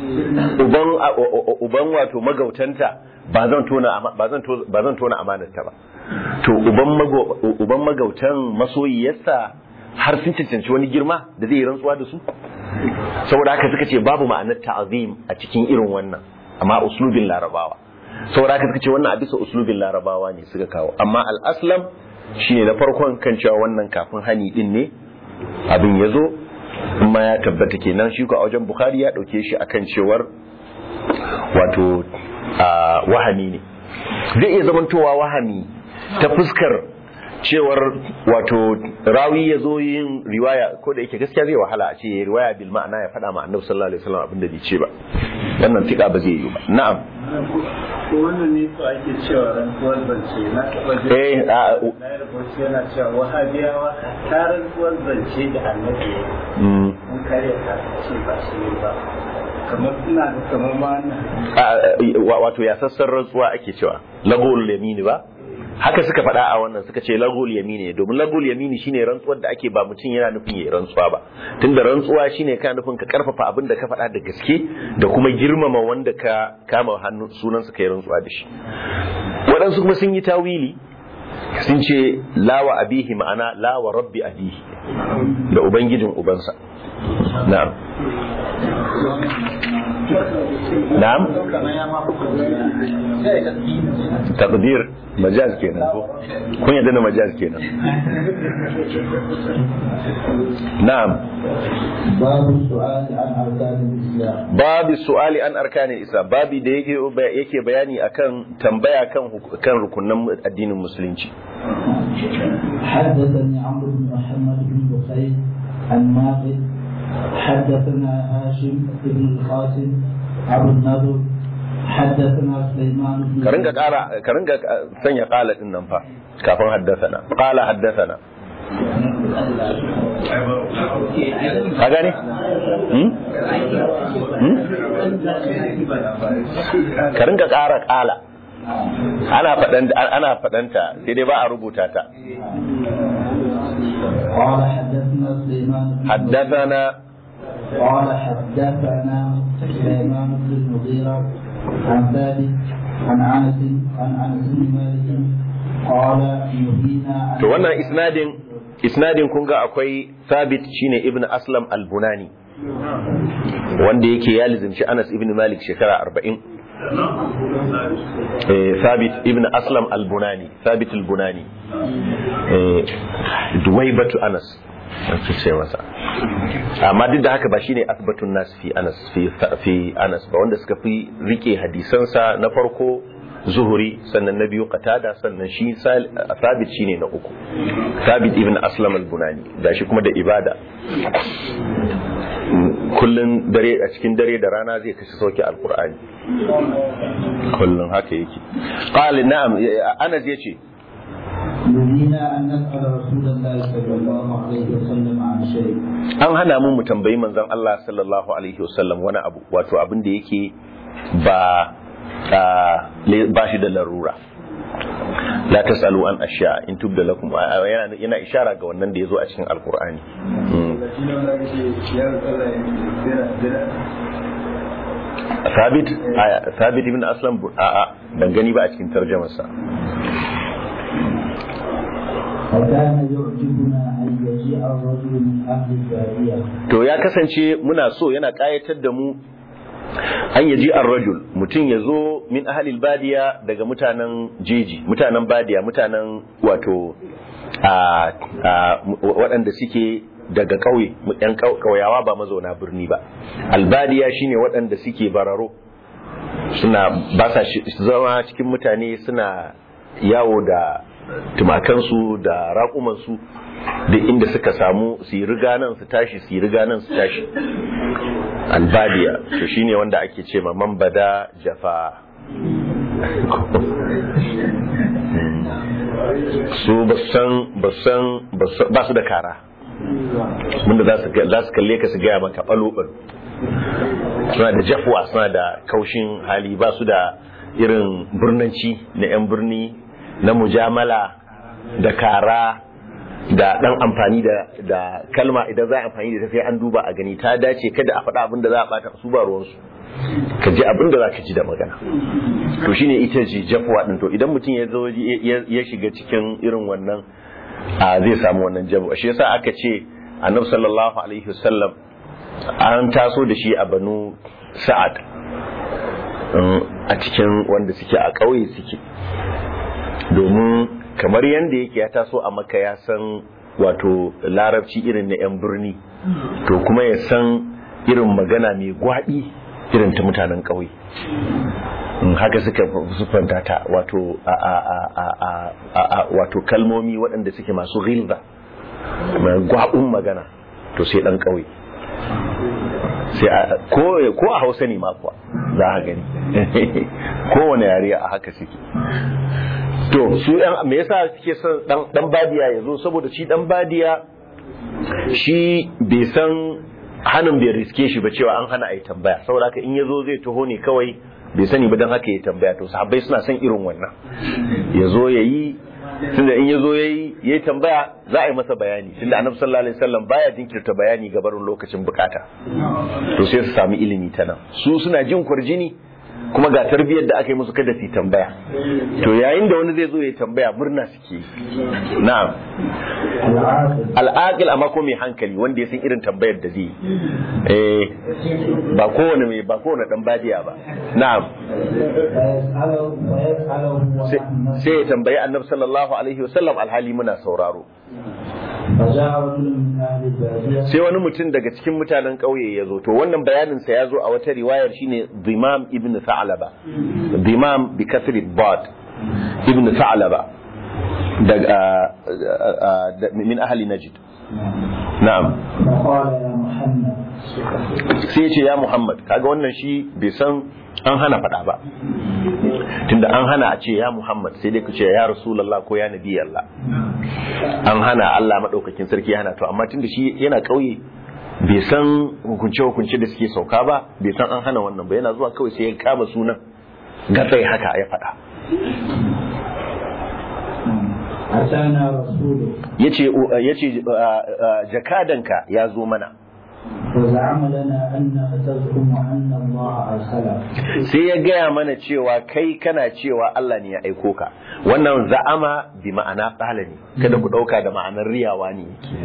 uban wato magautanta ba zan tona amanarta ba. To uban magautan masoyiyarsa har sun cancanci wani girma da zai yi rantsuwa da su, saboda haka suka ce babu ma'anar ta'azim a cikin irin wannan, amma uslubin larabawa, saboda haka suka ce wannan a bisa uslubin larabawa ne suka kawo. Amma al-aslam shine na farkon kan cewa wannan kafin hani din ne abin ya zo, amma ya tabbata kenan shi ko a wajen Bukhari ya dauke shi akan cewar wato wahami ne. Zai iya zamantowa wahami ta fuskar cewar wato rawi ya zo yin riwaya, ko da yake gaskiya zai wahala a ce ya riwaya bil ma'ana ya faɗa ma annabi sallallahu alaihi wasallam abinda bai ce ba, wannan tika ba zai yi ba. Na'am, ko wannan ne to ake cewa rantsuwar zance na taba ji na rubuce yana cewa wahabiyawa ta rantsuwar zance da annabi mun kare ka ce ba shi ba, kamar ina da kamar ma wato ya sassan rantsuwa ake cewa lagol yamini ba, haka suka faɗa a wannan, suka ce lagol yamini, domin lagol yamini shine rantsuwar da ake ba mutum yana nufin yayi rantsuwa ba, tunda rantsuwa shine kana nufin ka karfafa abin da ka faɗa da gaske da kuma girmama wanda ka kama hannun sunansa kai rantsuwa da shi. Waɗansu kuma sun yi tawili, sun ce lawa abihi ma'ana lawa rabbi abihi, da ubangijin ubansa. Na'am. Na'am, taqdir majaz kenan ko kun yadda na majaz kenan. Na'am, babu su'ali an arkanin islam, babi da yake bayani akan tambaya kan rukunan addinin musulunci. حدثني عمرو بن محمد بن بخير الناقد حدثنا هاشم بن القاسم أبو النضر حدثنا سليمان بن كرنجا سنيا قال إنهم فا كافن حدثنا قال حدثنا أغاني كرنجا قال ana fadanta sai dai ba a rubuta ta. قال حدثنا سليمان حدثنا قال حدثنا سليمان بن المغيرة عن ثابت عن انس بن مالك قال نهينا. to wannan isnadin kun ga akwai Thabit shine Ibn Aslam al-Bunani wanda yake ya lizimci Anas ibn Malik shekara 40. Thabit ibn Aslam al-Bunani, Thabit al-Bunani, Duwaibatu Anas ake ce masa, amma duk da haka ba shine asbatun nas fi Anas ba, wanda suka fi rike hadisansa na farko Zuhuri, sannan na biyu Qatada, sannan shi Thabit shine na uku, Thabit ibn Aslam al-Bunani, gashi kuma da ibada kullun dare a cikin dare da rana zai kashi sauke alqur'ani kullun haka yake. Qala na'am, Anas yace نهينا أن نسأل رسول الله صلى الله عليه وسلم عن شيء. an hana mu tambayi manzon Allah sallallahu alaihi wasallam wani abu, wato abin da yake ba shi da larura. La tasalu an ashya in tubda lakum, yana ishara ga wannan da yazo a cikin alqur'ani. Thabit ibn Aslam ban gani ba a cikin tarjumarsa. To ya kasance muna so, yana kayatar da mu an yaji ar-rajul mutum yazo min ahlil badiya daga mutanen jeji, mutanen badiya, mutanen wato waɗanda suke daga ƙauye, ɗan ƙauyawa ba mazauna birni ba. Albadiya shine waɗanda suke bararo, suna ba sa zama cikin mutane, suna yawo da tumakansu da raƙumansu da inda suka samu su yi riga nan su tashi, su yi riga nan su tashi. Albadiya to shine wanda ake ce ma man bada jafa. Su ba su da kara, wanda za su kalle ka su gaya maka ɓalo-ɓalo. Suna da jafuwa, suna da kaushin hali, ba su da irin birnanci na 'yan birni na mujamala da kara da ɗan amfani da kalma. Idan za a amfani da ta sai an duba a gani ta dace, kada a faɗa abin da za a ɓata su ba ruwansu, ka ji abin da za ka ji da magana. To shine ita ce jafuwa ɗin. To idan mutum ya zo ya shiga cikin irin wannan zai samu wannan jafuwa. Shi yasa aka ce annabi sallallahu alaihi wasallam an taso da shi a banu sa'ad, a cikin wanda suke a ƙauye suke, domin kamar yadda yake ya taso a Makka ya san wato larabci irin na 'yan birni, to kuma ya san irin magana mai gwaɗi irin ta mutanen ƙauye. Haka suka sufanta ta wato wato kalmomi waɗanda suke masu ghilza, mai gwaɓin magana, to sai ɗan ƙauye. Sai ko a Hausa ne ma kuwa za a gani kowane yare a haka suke. To su me yasa suke son dan badiya ya zo? Saboda shi dan badiya shi bai san hannun bai riske shi ba cewa an hana a yi tambaya, saboda haka in ya zo zai taho ne kawai, bai sani ba don haka ya tambaya. To sahabbai suna son irin wannan, ya zo ya yi, tunda in ya zo ya yi tambaya za a yi masa bayani, tunda annabi sallallahu alaihi wasallam baya jinkirta bayani ga barin lokacin bukata. To sai su sami ilimi ta nan. Su suna jin kwarjini kuma ga tarbiyyar da aka yi musu kada su tambaya. To yayin da wani zai zo ya tambaya murna suke. Na'am. Al'aqil amma ko mai hankali wanda ya san irin tambayar da zai ba kowane dan badiya ba. Na'am. Sai ya tambayi annabi sallallahu alaihi wasallam alhali muna sauraro. Sai wani mutum daga cikin mutanen ƙauye ya zo. To wannan bayaninsa ya zo a wata riwayar shine Dhimam ibn Tha'laba. Dhimam bi kasri bad ibn Tha'laba daga min ahli Najd. Na'am. Sai ya ce ya Muhammad, kaga wannan shi bai san an hana faɗa ba, tunda an hana a ce ya Muhammad, sai dai ku ce ya Rasulullah ko ya Nabi Allah. An hana, Allah madaukakin sarki ya hana. To amma tunda shi yana kauye bai san hukunce da suke sauka ba, bai san an hana wannan ba, yana zuwa kawai sai ya kama sunan gatsai haka ya faɗa. Yace jakadanka ya zo mana. Sai ya gaya mana cewa kai kana cewa Allah ne ya aiko ka. Wannan za'ama bi ma'ana qala ne, kada ku dauka da ma'anar riyawa ne yake.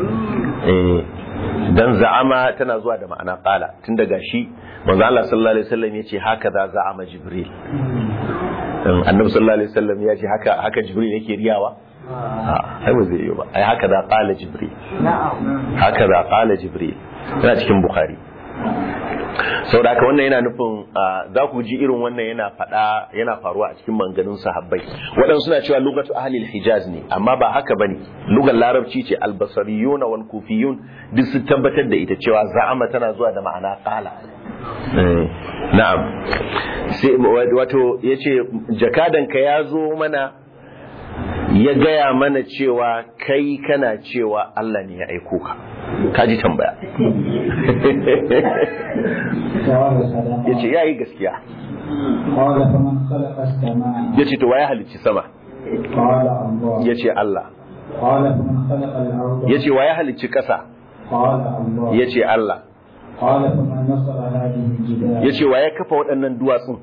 Dan za'ama tana zuwa da ma'ana qala, tun daga shi manzo Allah sallallahu alaihi wasallam yace haka za za'ama Jibril. Annabi sallallahu alaihi wasallam yace haka Jibril yake riyawa. Ai ba zai yi ba. Ai haka za qala Jibril. Haka za qala Jibril. Yana cikin Bukhari. Sau da haka wannan yana nufin za ku ji irin wannan yana faruwa a cikin manganun sahabbai. Waɗansu suna cewa lugatu ahlil Hijaz ne, amma ba haka bane. Lugar Larabci ce, albasariyuna wal kufiyun duk su tabbatar da ita cewa za'ama tana zuwa da ma'ana qala. Na'am. Sai wato yace jakadanka ya zo mana ya gaya mana cewa kai kana cewa Allah ne ya aiko ka. Kaji tambaya. Yace yayi gaskiya. Yace to waye halicci sama? Yace Allah. Yace waye halicci ƙasa? Yace Allah. Yace waye kafa waɗannan duwatsun?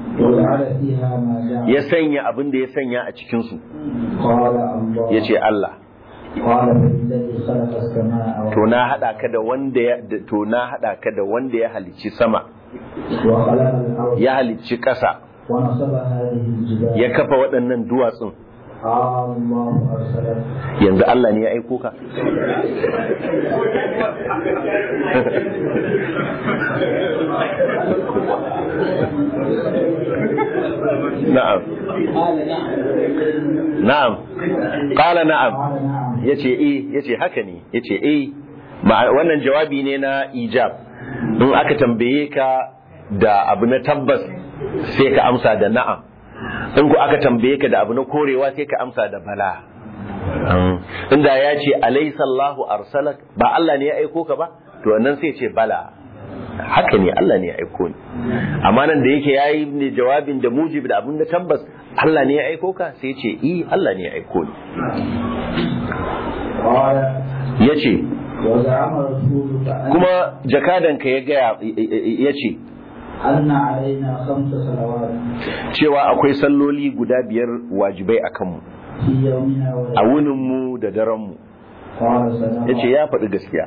Ya sanya abin da ya sanya a cikinsu. Yace Allah. To na hada ka da wanda ya halicci sama وخلق الأرض ya halicci ƙasa ونصب هذه الجبال ya kafa waɗannan duwatsun الله أرسله yanzu Allah ne ya aiko ka na'am na'am qala na'am yace haka ne yace wannan jawabi ne na ijab in aka tambaye ka da abu na tabbas sai ka amsa da na'am in ku aka tambaye ka da abu na korewa sai ka amsa da bala inda ya ce alaysa Allahu arsalak ba Allah ne ya aiko ka ba to wannan sai ce bala haka ne Allah ne ya aiko ni amma nan da yake yayi ne jawabin da mujib da abun da tabbas Allah ne ya aiko ka sai ce Allah ne ya aiko ni yace kuma jakadanka ya gaya yace anna alaina 5 salawat cewa akwai salloli guda 5 wajibai akan mu a wunin mu da daren mu yace ya faɗi gaskiya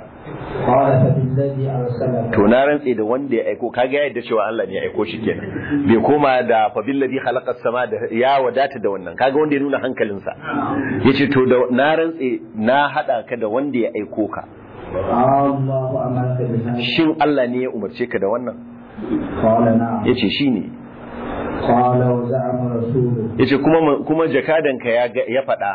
to na rantse da wanda ya aiko kaga ya yadda cewa Allah ne ya aiko shi kenan bai koma da fa billazi khalaqas sama da ya wadata da wannan kaga wanda ya nuna hankalinsa yace to da na rantse na hada ka da wanda ya aiko ka shin Allah ne ya umarce ka da wannan yace shine yace kuma jakadanka ya faɗa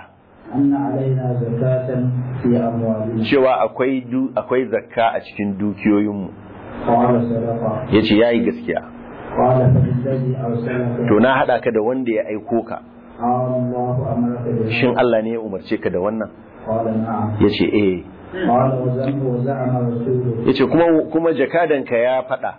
cewa akwai zakka a cikin dukiyoyinmu yace yayi gaskiya to na hada ka da wanda ya aiko ka shin Allah ne ya umarce ka da wannan yace yace kuma jakadanka ya faɗa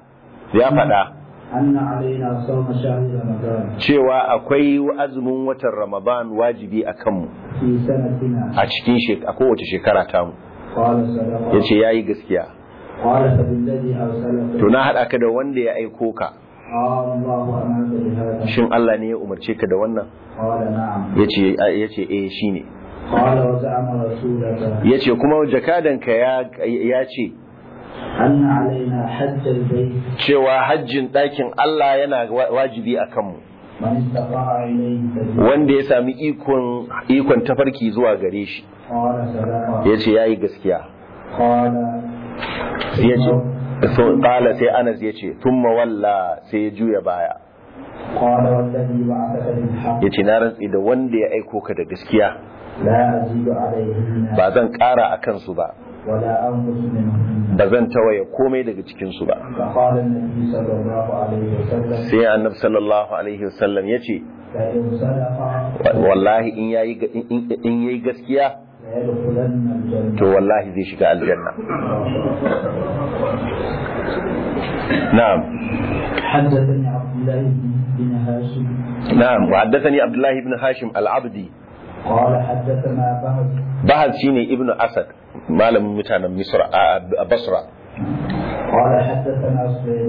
cewa akwai azumin watan Ramadan wajibi a kanmu a cikin a kowace shekara tamu yace yayi gaskiya to na hada ka da wanda ya aiko ka shin Allah ne ya umarce ka da wannan yace shine yace kuma jakadanka ya ce cewa hajjin ɗakin Allah yana wajibi a kanmu wanda ya sami ikon tafarki zuwa gare shi ya ce ya yi gaskiya ƙala sai Anas ya ce tun mawalla sai ya juya baya ya ce na rantsi da wanda ya aiko ka da gaskiya ba zan ƙara a kansu ba ba zan tawaye komai daga cikinsu ba sai annab sallallahu alaihi wasallam ya ce wallahi in yayi gaskiya to wallahi zai shiga aljanna na'am حدثني عبد الله بن هاشم نعم وحدثني عبد الله بن هاشم العبدي قال حدثنا بهز شيني ابن أسد مالم متانا مصر بصرة قال حدثنا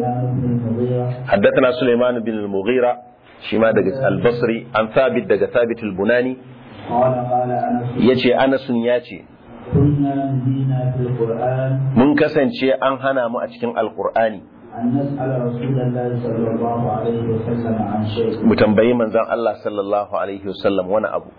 سليمان بن المغيرة شما دقت البصري عن ثابت دق ثابت البناني قال أنس يجي أنس ياتي كنا نهينا في القرآن من كسن شيء أنهنا مؤتكين القرآن أن نسأل رسول الله صلى الله عليه وسلم عن شيء متنبئي من زان الله صلى الله عليه وسلم وانا أبو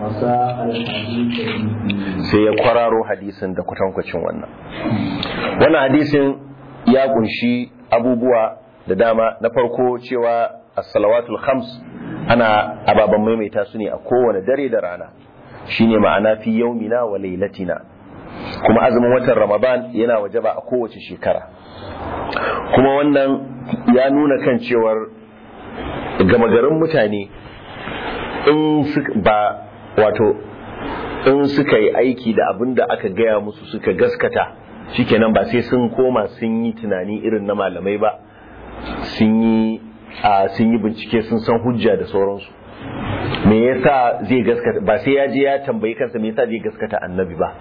sai ya kwararo hadisin da kwatankwacin wannan hadisin ya kunshi abubuwa da dama. Na farko cewa as-salawatul khams ana ababan maimaita su ne a kowane dare da rana, shine ma'ana fi yaumina wa lailatina. kuma azumin watan Ramadan yana wajaba a kowace shekara. Kuma wannan ya nuna kan cewar gama garin mutane in suka yi aiki da abin da aka gaya musu suka gaskata, shikenan ba sai sun koma sun yi tunani irin na malamai ba, sun yi bincike, sun san hujja da sauransu. Me yasa zai gaskata? Ba sai ya je ya tambayi kansa me yasa zai gaskata annabi ba,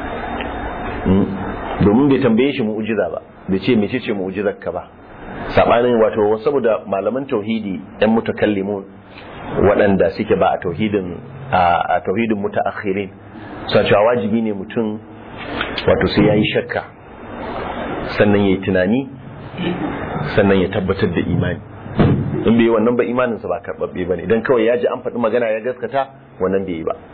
domin bai tambaye shi mu'jiza ba, bai ce mece ce mu'jizar ka ba. Sabanin wato saboda malaman tauhidi ɗan mutakallimun waɗanda suke ba a tauhidin mutaakhirin, suna cewa wajibi ne mutum wato sai yayi shakka sannan yayi tunani sannan ya tabbatar da imani. In bai wannan ba imaninsa ba karɓaɓɓe ba ne, idan kawai ya ji an faɗi magana ya gaskata wannan bai yi ba.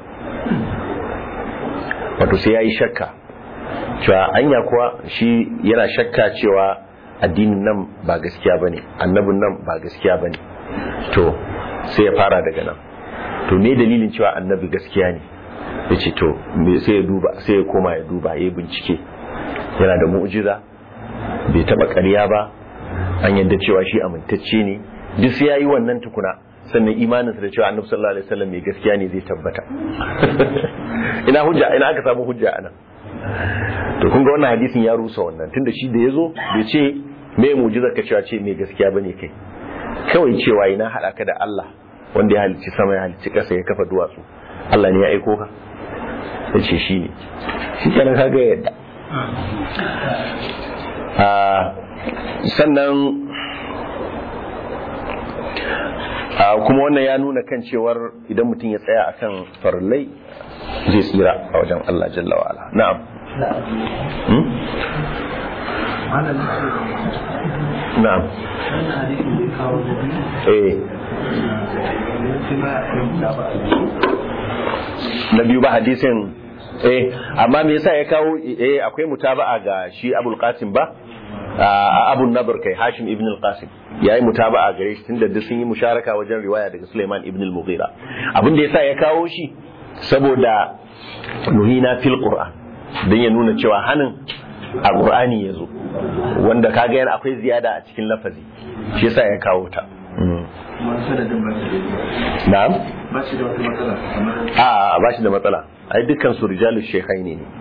Wato sai ya yi shakka cewa anya kuwa shi yana shakka cewa addinin nan ba gaskiya ba ne, annabin nan ba gaskiya ba ne, to sai ya fara daga nan. To me dalilin cewa annabi gaskiya ne? Ya ce to sai ya duba, sai ya koma ya duba, ya yi bincike, yana da mu'jiza, bai taɓa ƙarya ba, an yadda cewa shi amintacce ne, duk sai ya yi wannan tukuna sannan imaninsa da cewa annabi sallallahu alaihi wasallam mai gaskiya ne zai tabbata. Ina hujja, ina aka samu hujja anan? To kun ga wannan hadisin ya rusa wannan, tunda shi da yazo bai ce me mu'jizar ka cewa ce mai gaskiya bane kai, kawai cewa ina hada ka da Allah wanda ya halicci sama ya halicci ƙasa ya kafa duwatsu, Allah ne ya aiko ka? Yace shi ne, shi kenan kaga yadda. Sannan kuma wannan ya nuna kan cewar idan mutum ya tsaya akan farillai zai tsira a wajen Allah jalla wa ala. Na'am. Na'am. Na biyu ba hadisin amma me yasa ya kawo akwai mutaba'a ga shi Abul Qasim ba, Abu Nadr kai Hashim ibn al-Qasim yayi mutaba'a gare shi tunda duk sun yi musharaka wajen riwaya daga Sulaiman ibn al-Mughira. Abin da yasa ya kawo shi saboda nuhina fil Qur'an, dan ya nuna cewa hanin a Qur'ani yazo wanda kaga yana akwai ziyada a cikin lafazi, shi yasa ya kawo ta. Na'am, ba shi da wata matsala. Ba shi da matsala, ai dukkan su rijalul shaykhaini ne.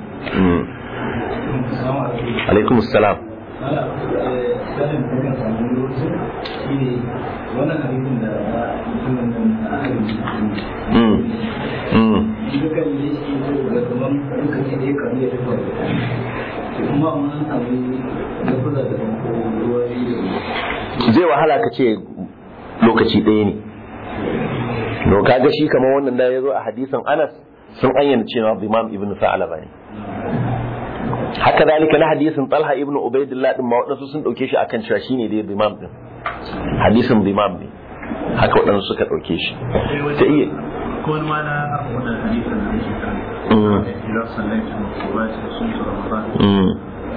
Alaikum assalam. Zai wahala ka ce lokaci ɗaya ne. No kaga shi kamar wannan da ya zo a hadisin Anas sun ayyana cewa Imam Ibn Sa'laba ne. Haka zalika na hadisin Talha ibn Ubaidillah din ma wadansu sun dauke shi akan cewa shine dai Imam din. Hadisin Imam ne. Haka wadansu suka dauke shi. Ta iya ko wani ma na wannan hadisin da yake kan ila sallaitu maqbulat sunna Ramadan.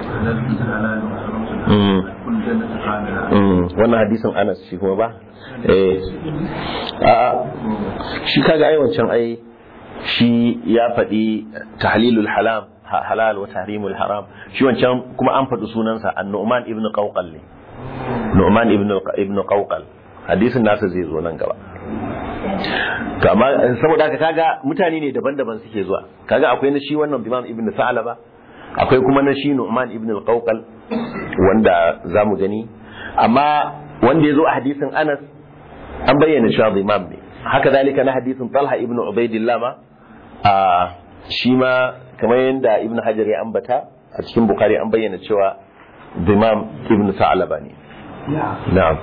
Wannan hadisin Anas shi kuma ba shi kaga ai wancan ai shi ya faɗi tahlilul halal wa tahrimul haram, shi wancan kuma an faɗi sunansa an-Nu'man ibn Qawqal ne. Nu'man ibn Qawqal hadisin nasa zai zo nan gaba. Kama saboda haka kaga mutane ne daban-daban suke zuwa, kaga akwai na shi wannan Imam ibn Sa'laba, akwai kuma na shi Nu'man ibn al-Qawqal wanda zamu gani, amma wanda yazo a hadisin Anas an bayyana cewa Imam ne. Haka zalika na hadisin Talha ibn Ubaidillah ma shi ma kamar yadda Ibn Hajar ya ambata a cikin Bukhari an bayyana cewa Imam ibn Sa'laba ne. Na'am.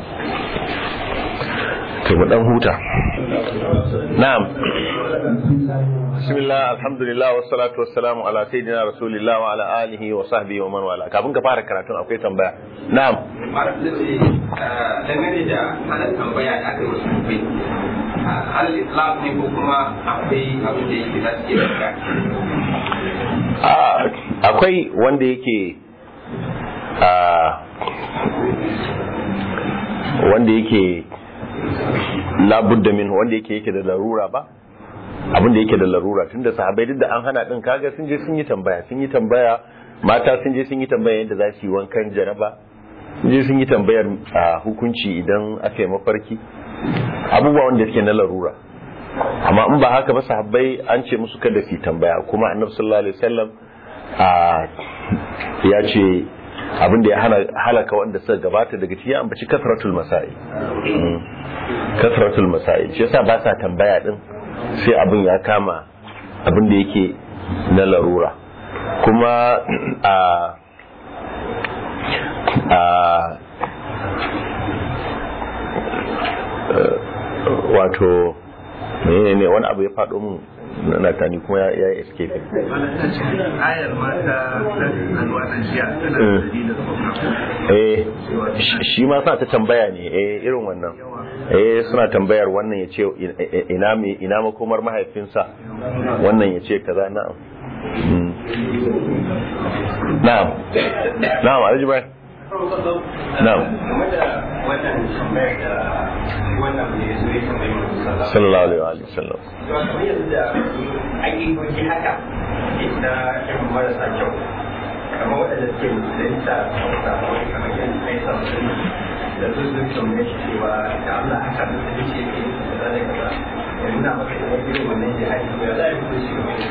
To mu dan huta. Na'am. Bismillah, alhamdulillah, wassalatu wassalamu ala sayyidina rasulillah wa ala alihi wa sahbihi wa man wala. Kafin ka fara karatun akwai tambaya. Na'am. Dangane da halar tambaya da aka yi halal islam ne ko kuma akwai abin da yake za su yi akwai wanda yake labudda min, wanda yake da larura ba, abin da yake da larura, tunda sahabbai duk da an hana din kaga sun je sun yi tambaya mata sun je sun yi tambaya yadda za su yi wankan jaraba, sun je sun yi tambayar hukunci idan aka yi mafarki, abubuwa wanda suke na larura. Amma in ba haka ba sahabbai an ce musu kada su tambaya, kuma annabi sallallahu alaihi wasallam ya ce abin da ya halaka wanda suka gabata daga cikin ambaci kasratul masail. Kasratul masail shi yasa ba sa tambaya din sai abin ya kama abin da yake na larura. Kuma wato ne wani abu ya faɗo mun na tani kuma ya yi escape. Ayar mata alwanan shiya tana da shi ma sa ta tambaya ne irin wannan suna tambayar wannan ya ce ina makomar mahaifinsa, wannan ya ce kaza. na'am aljibar na'am sallallahu alaihi wa sallam kamar waɗanda suke musulunta kamar yan aisa da su sun tambaye shi cewa da Allah haka musulunci yake yin su da kaza ya nuna maka da wani irin wannan jihadi ko ya za a yi kuma shi game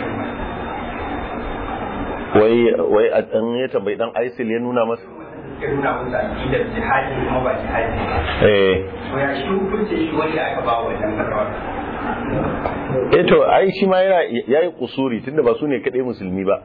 da wai a ɗan ya tambayi ɗan ISIL ya nuna masa ya nuna masa aƙidar jihadi kuma ba jihadi ba to ya shi hukunce shi wanda aka ba wannan fatawa to ai shi ma ya yi kusuri tunda ba su ne kaɗai musulmi ba.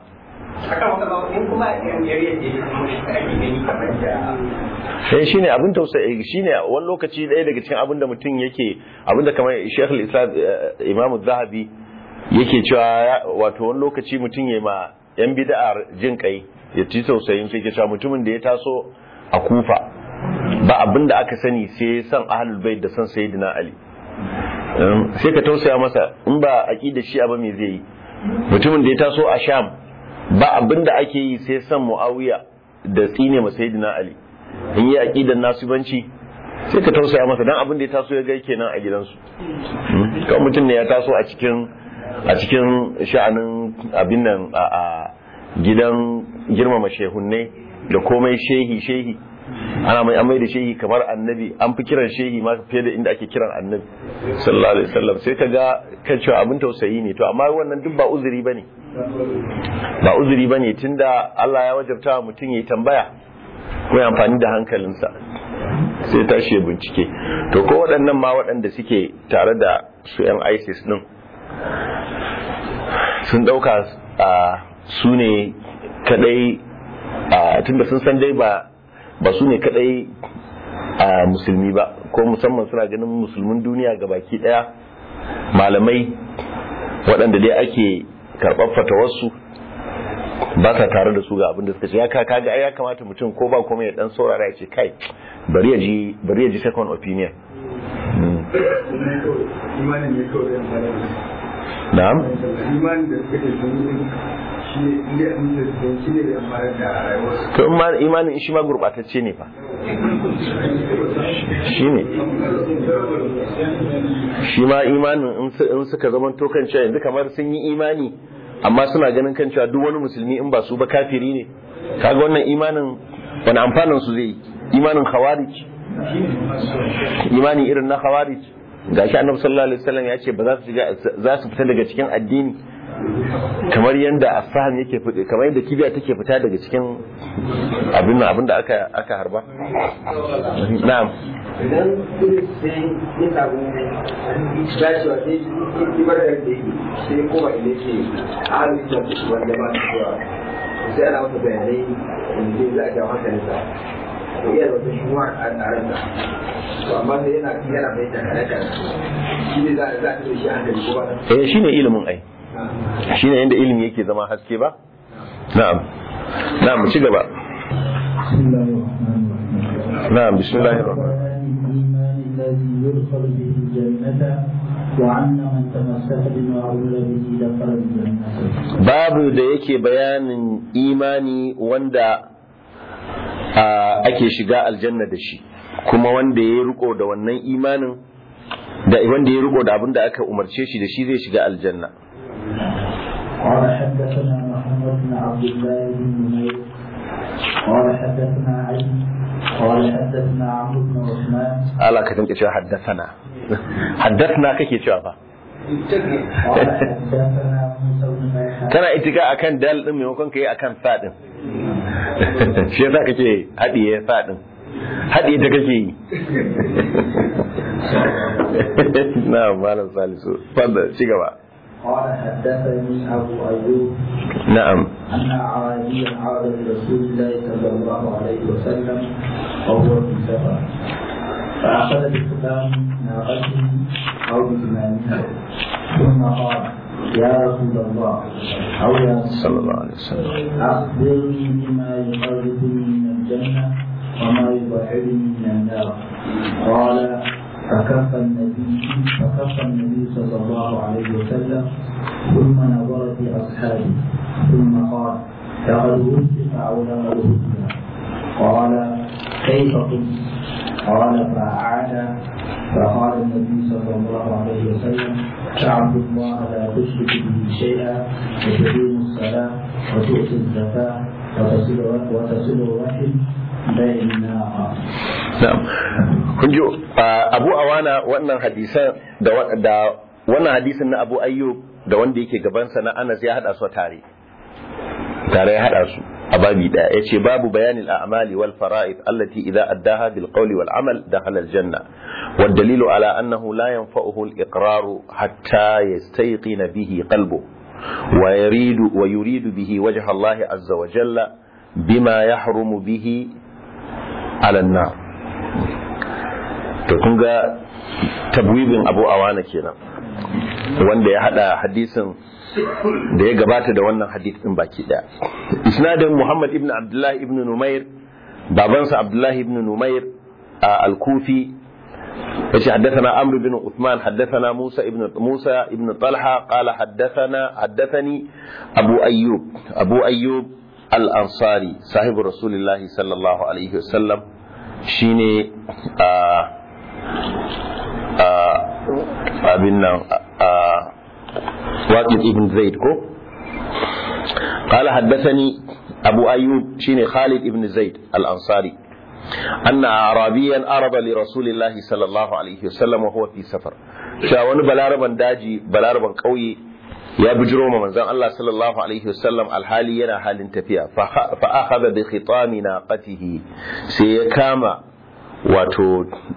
sai shine abin tausayi shine wani lokaci ɗaya daga cikin abin da mutum yake abin da kamar Sheikh al-Islam Imam Zahabi yake cewa wato wani lokaci mutum ya ma yan bid'ar jin kai ya ci tausayin sai ke cewa mutumin da ya taso a Kufa ba abin da aka sani sai san Ahlul Bait da san Sayyidina Ali sai ka tausaya masa in ba aqida shi ba me zai yi. Mutumin da ya taso a Sham ba abin da ake yi sai san Muawiya da tsine ma Sayyidina Ali, in yi aqidan nasibanci sai ka tausaya masa dan abin da ya taso ya ga kenan a gidansu. Kan mutum ne ya taso a cikin sha'anin abin nan a gidan girmama shehunne da komai shehi ana mai amai da shehi kamar annabi, an fi kiran shehi ma fiye da inda ake kiran annabi sallallahu alaihi wasallam, sai ka ga kan cewa abin tausayi ne. To amma wannan duk ba uzuri bane, ba uzuri bane tunda Allah ya wajabta mutum yayi tambaya ko ya amfani da hankalinsa sai tashi ya bincike. To ko waɗannan ma waɗanda suke tare da su yan ISIS din sun dauka su ne kadai tunda sun san dai ba su ne kadai a musulmi ba, ko musamman suna ganin musulmin duniya ga baki daya malamai waɗanda dai ake karɓar fatawarsu ba sa tare da su ga abin da suka ce ya kaga ai ya kamata mutum ko ba kuma ya dan saurara ya ce kai bari ya ji second opinion. Na'am to imanin shi ma gurbatacce ne fa, shi ma imanin in suka zama to kan cewa yanzu kamar sun yi imani amma suna ganin kan cewa duk wani musulmi in ba su ba kafiri ne, kaga wannan imanin wani amfanin su zai yi? Imanin khawarij, imani irin na khawarij, gashi annabi sallallahu alaihi wasallam ya ce ba za su fita daga cikin addini kamar yadda asaham yake fita, kamar yadda kibiya take fita daga cikin abin da aka harba. Na'am. Idan sai ya samu dacewa sai kibar da yake sai kowa ne ke halin da wanda ba su zuwa sai ana masa bayanai inda za a jawo hankalinsa to iya da wata shuwa a tsarin da to amma sai yana bai da kare shi ne za a tafi shi hankali ko ba shi ne ilimin ai shi ne yadda ilimi yake zama haske ba. Na'am mu ci gaba. Na'am bismillahir rahmanir babu da yake bayanin imani wanda ake shiga aljanna da shi, kuma wanda ya riko da wannan imanin da wanda ya riko da abin da aka umarce shi da shi zai shiga aljanna. قال حدثنا محمد بن عبد الله بن نمير قال حدثنا علي قال حدثنا عمرو بن عثمان الله كتنك شو حدثنا kake cewa fa kana itika akan dal din maimakon kai akan sa din shi yasa kake hadiye sa din hadiye ta kake yi. Na malam Salisu fadda ci gaba. قال حدثني أبو أيوب نعم أن أعرابيا عاد لرسول الله صلى الله عليه وسلم وهو في سفر فأخذ بختام ناقته أو بزمامها ثم قال يا رسول الله أو يا صلى الله عليه وسلم أخبرني بما يقربني من الجنة وما يبعدني من النار. قال فكف النبي صلى الله عليه وسلم ثم نظر في أصحابه ثم قال لقد وثق علماء الهدى. قال كيف قلت؟ قال فأعاد فقال النبي صلى الله عليه وسلم تعبد الله لا تشرك به شيئا وتقيم الصلاة وتؤتي الزكاة وتصل الرحم بين الناقة. na'am kun ji Abu Awana wannan hadisan da wannan hadisin na Abu Ayyub da wanda yake gabansa na Anas ya hada su tare ya hada su a babi daya yace babu bayanil a'mali wal fara'id allati idha addaha bil qawli wal amal dakhala al janna wad dalilu ala annahu la yanfa'uhu al iqraru hatta yastayqina bihi qalbuhu wa yuridu bihi wajha Allah azza wa jalla bima yahrumu bihi ala an-nar. To kun ga tabwibin Abu Awana kenan wanda ya hada hadisin da ya gabata da wannan hadith din baki daya. Isnadin Muhammad ibn Abdullah ibn Numair, babansa Abdullah ibn Numair al-Kufi, yace haddathana Amr ibn Uthman haddathana Musa ibn Talha qala haddathani Abu Ayyub al-Ansari sahibu Rasulullah sallallahu alaihi wasallam shine abin nan واقد ابن زيد كو قال حدثني أبو أيوب شيني خالد ابن زيد الأنصاري أن أعرابيا أرض لرسول الله صلى الله عليه وسلم وهو في سفر شاون بلاربا داجي بلاربا قوي يا بجروم من زان الله صلى الله عليه وسلم الحالي ينا حال تفيا فأخذ بخطام ناقته سيكاما واتو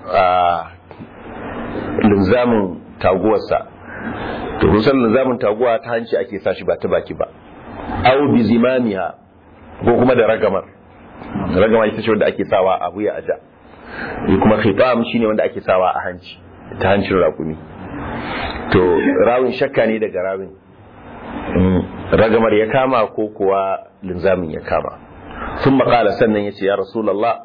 لنزام تاغوسا to kusan zamun taguwa ta hanci ake sashi ba ta baki ba au bi zimamiha ko kuma da ragama ita ce wanda ake sawa a wuya aja kuma khitam shine wanda ake sawa a hanci ta hancin raƙumi. To rawin shakka ne daga rawin ragamar ya kama ko kuwa linzamin ya kama. Sun maƙala sannan ya ce ya Rasulallah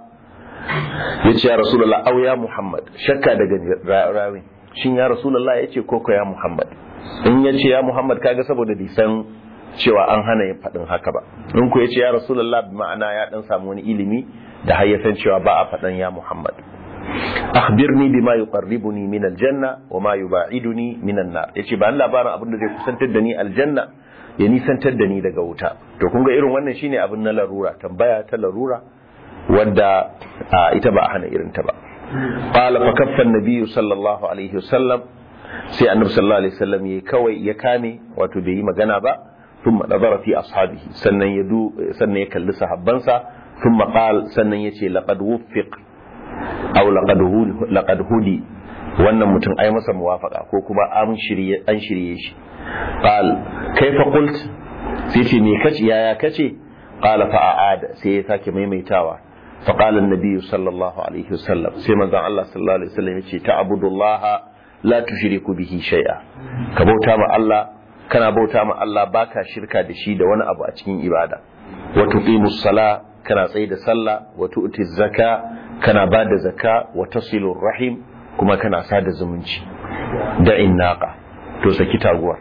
au ya Muhammad, shakka daga rawin shin ya Rasulallah ya ce koko ya Muhammad. In ya ce ya Muhammad kaga saboda bai san cewa an hana yin faɗin haka ba. In ku ya ce ya Rasulallah bi ma'ana ya dan samu wani ilimi da har ya san cewa ba a faɗan ya Muhammad. Akhbirni bima yuqarribuni min aljanna wa ma yubaiduni min an-nar. Yace ba labarin abin da zai kusantar da ni aljanna ya nisantar da ni daga wuta. To kun ga irin wannan shine abin na larura, tambaya ta larura wadda ita ba a hana irin ta ba. Qala fa kaffa an-nabiy sallallahu alaihi wasallam, sai annabi sallallahu alaihi wasallam yayi kawai ya kame, wato bai yi magana ba. Thumma nadara fi ashabihi, sannan ya kalli sahabbansa. Thumma qala, sannan yace laqad wuffiq aw laqad hudi, wannan mutum ai masa muwafaqa ko kuma an shirye shi. Qal kaifa qult, sai ce me kace, yaya kace? Qala fa aada, sai ya sake maimaitawa. fa qala an-nabiy sallallahu alaihi wasallam, sai manzon Allah sallallahu alaihi wasallam yace ta'budullaha la tushriku bihi shay'a, ka bauta ma Allah, kana bauta ma Allah baka shirka da shi da wani abu a cikin ibada. Wa tuqimus sala, kana tsaye da sallah. Wa tu'ti zaka, kana ba da zaka. Wa tasilur rahim, kuma kana sada zumunci. Da innaqa, to saki taguwa.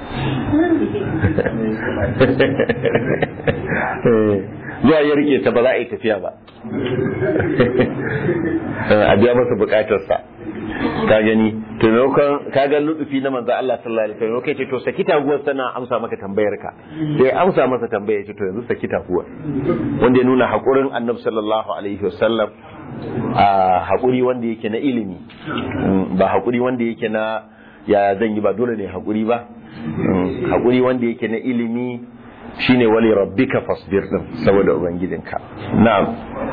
Zuwa ya rike ta ba za a yi tafiya ba, a biya masa bukatarsa. Ka gani, to maimakon ka ga lutufi na manzo Allah sallallahu alaihi wasallam, kai ce to saki taguwar tana amsa maka tambayar ka, sai amsa masa tambaya ce to yanzu saki taguwar, wanda ya nuna hakurin annabi sallallahu alaihi wasallam, a hakuri wanda yake na ilimi, ba hakuri wanda yake na ya zan yi ba dole ne hakuri ba, hakuri wanda yake na ilimi shine wali rabbika fasbir din, saboda ubangijinka. Na'am.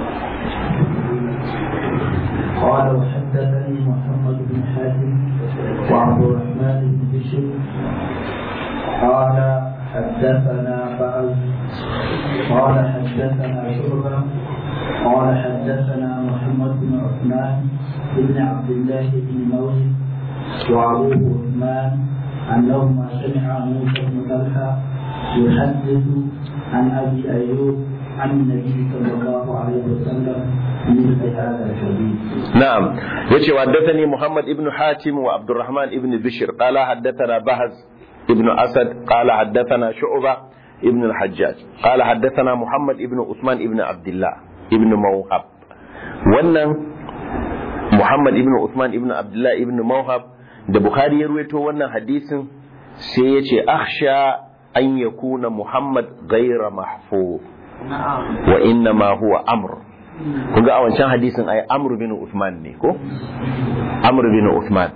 قال وحدثني محمد بن حاتم وعبد الرحمن بن بشر قال حدثنا بعض قال حدثنا شعبة قال حدثنا محمد بن عثمان بن عبد الله بن موهب وأبوه عثمان أنهما سمعا موسى بن طلحة يحدث عن أبي أيوب عن النبي صلى الله عليه وسلم مثل هذا الحديث. نعم. يتي وحدثني محمد بن حاتم وعبد الرحمن بن بشر قال حدثنا بهز ابن أسد قال حدثنا شعبة ابن الحجاج قال حدثنا محمد ابن عثمان ابن عبد الله ابن موهب. wannan Muhammad ibn Uthman ibn Abdullah ibn Mawhab da Bukhari ya ruwaito wannan hadisin sai ya ce akhsha an yakuna Muhammad ghayra mahfuz wa inna ma huwa Amr. kun ga a wancan hadisin ai Amr bin Uthman ne ko Amr bin Uthman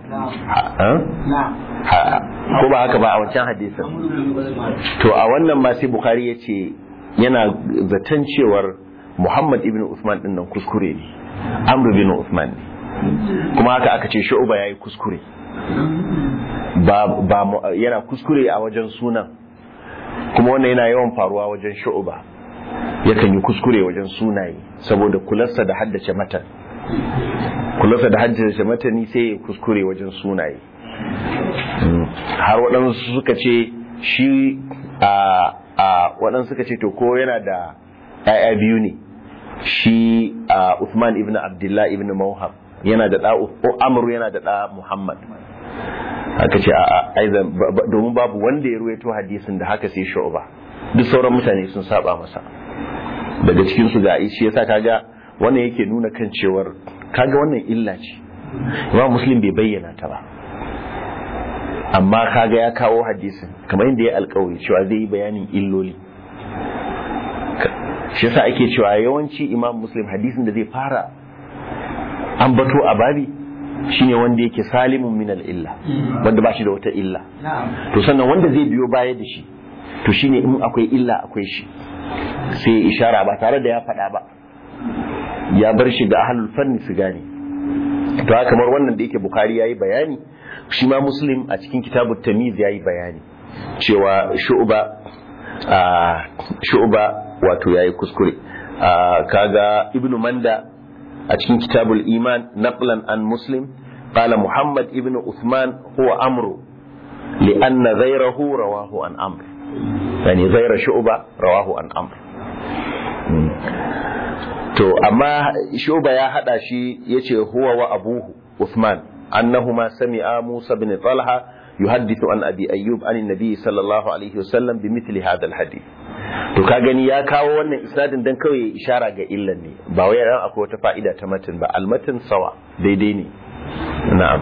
ko ba haka ba a wancan hadisin to a wannan ma sai Bukhari ya ce yana zaton cewar Muhammad ibn Uthman din nan kuskure ne Amr bin Uthman ne kuma haka aka ce Shu'ba yayi kuskure ba yana kuskure a wajen sunan kuma wannan yana yawan faruwa wajen Shu'ba yakan yi kuskure wajen sunaye saboda kularsa da haddace matan sai ya kuskure wajen sunaye har waɗansu suka ce shi waɗansu suka ce to ko yana da ‘ya'ya biyu ne shi Uthman ibn Abdullah ibn Mawhab yana da ɗa Amr yana da ɗa Muhammad aka ce domin babu wanda ya ruwaito hadisin da haka sai Shu'ba duk sauran mutane sun saba masa daga cikin su ga shi yasa kaga wannan yake nuna kan cewar kaga wannan illa ce Imam Muslim bai bayyana ta ba amma kaga ya kawo hadisin kamar inda ya alƙawari cewa zai yi bayanin illoli shi yasa ake cewa yawanci Imam Muslim hadisin da zai fara ambato a babi shine wanda yake salimun min al-illa wanda ba shi da wata illa to sannan wanda zai biyo baya da shi to shine in akwai illa akwai shi sai ishara ba tare da ya faɗa ba ya bar shi ga ahlul fanni su gane to haka kamar wannan da yake Bukhari yayi bayani shi ma Muslim a cikin kitabut Tamiz yayi bayani cewa Shu'ba wato yayi kuskure kaga Ibn Manda a cikin kitabul Iman naqlan an Muslim qala Muhammad ibn Uthman huwa Amr لأن غيره رواه عن عمرو يعني غير شعبة رواه عن عمرو to amma Shu'ba ya hada shi yace huwa wa abuhu Uthman annahuma sami'a Musa bin Talha yuhaddithu an Abi Ayyub an an-nabi sallallahu alaihi wasallam bimithli hadha al-hadith to ka gani ya kawo wannan isnadin dan kawai ya ishara ga illan ne ba wai ran akwai wata fa'ida ta matan ba al-matan sawa daidai ne na'am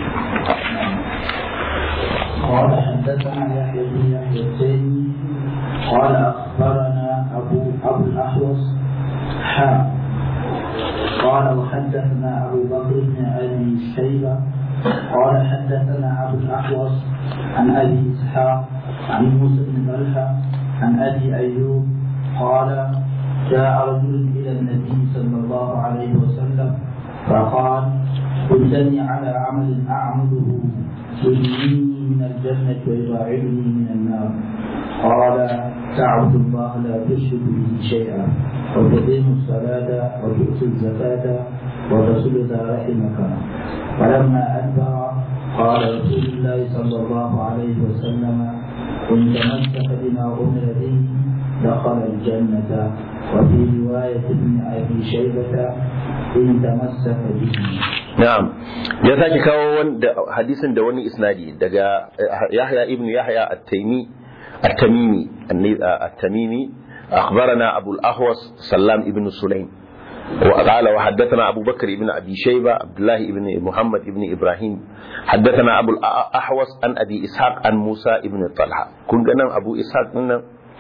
قال حدثنا يحيى بن يحيى التيمي قال اخبرنا ابو الاحوص قال وحدثنا ابو بكر بن ابي شيبه قال حدثنا ابو الاحوص عن ابي اسحاق عن موسى بن طلحه عن ابي ايوب قال جاء رجل الى النبي صلى الله عليه وسلم فقال دلني على عمل اعمله يجنيني من الجنة ويباعدني من النار قال تعبد الله لا تشرك به شيئا وتقيم الصلاة وتؤتي الزكاة وتصل ذا رحمك فلما أدبر قال رسول الله صلى الله عليه وسلم إن تمسك بما أمر به دخل الجنة وفي رواية ابن أبي شيبة إن تمسك به. na'am ya sake kawo hadisin da wani isnadi daga Yahya ibn Yahya at-Tamimi akhbarana Abu al-Ahwas Sallam ibn Sulaym wa qala wa haddathana Abu Bakr ibn Abi Shayba Abdullah ibn Muhammad ibn Ibrahim haddathana Abu al-Ahwas an Abi Ishaq an Musa ibn Talha kun ga nan Abu Ishaq nan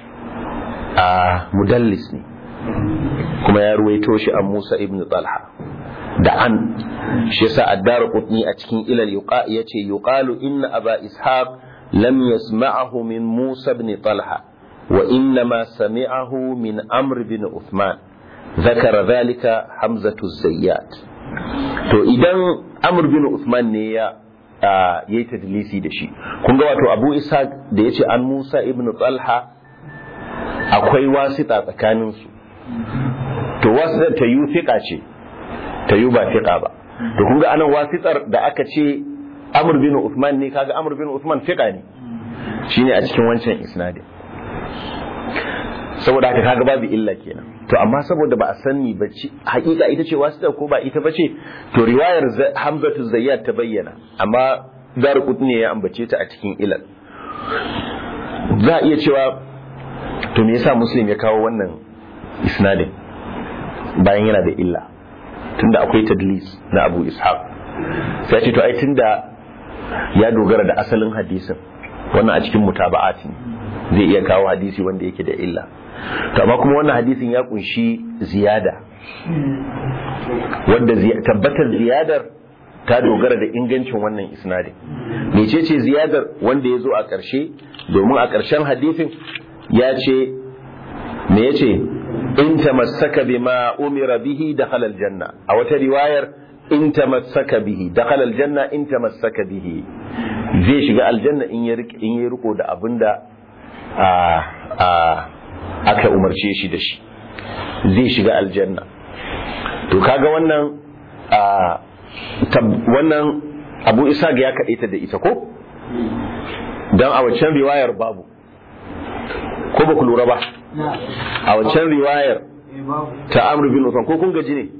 mudallis ne kuma ya ruwaito shi an Musa ibn Talha da an shi yasa ad-Darqutni a cikin ilal yace yuqalu inna Aba Ishaq lam yasma'ahu min Musa ibn Talha wa inna ma sami'ahu min Amr bin Uthman zakara dhalika Hamzatu az-Zayyat to idan Amr bin Uthman ne ya yayi tadlisi da shi kun ga wato Abu Ishaq da yace an Musa ibn Talha akwai wasita tsakanin su to wasita ta yi fiqa ce ta yi ba fiqa ba to kun ga anan wasitar da aka ce Amr bin Uthman ne, kaga Amr bin Uthman fiqa ne shine a cikin wancan isnadin, saboda haka kaga babu illa kenan. To amma saboda ba a sani ba ce hakika ita ce wasitar ko ba ita bace, to riwayar Hamzatu Zayyad ta bayyana, amma Daraqutni ya ambace ta a cikin ilal. Za a iya cewa to me yasa Muslim ya kawo wannan isnadin bayan yana da illa, tunda akwai tadlis na Abu Ishaq, sai ce to ai tunda ya dogara da asalin hadisin, wannan a cikin mutaba'at ne, zai iya kawo hadisi wanda yake da illa. To amma kuma wannan hadisin ya kunshi ziyada wanda tabbatar ziyadar ta dogara da ingancin wannan isnadin. Mecece ziyadar? Wanda ya zo a ƙarshe, domin a ƙarshen hadisin ya ce me yace in tamassaka bima umira bihi dakhala aljanna, a wata riwayar in tamassaka bihi dakhala aljanna in tamassaka bihi, zai shiga aljanna in ya riko da abinda aka umarce shi da shi, zai shiga aljanna. To kaga wannan wannan Abu Isa ya kadaita da ita ko dan a waccan riwayar babu, ko ba ku lura ba a waccan riwayar ta Amr bin Uthman, ko kun gaji ne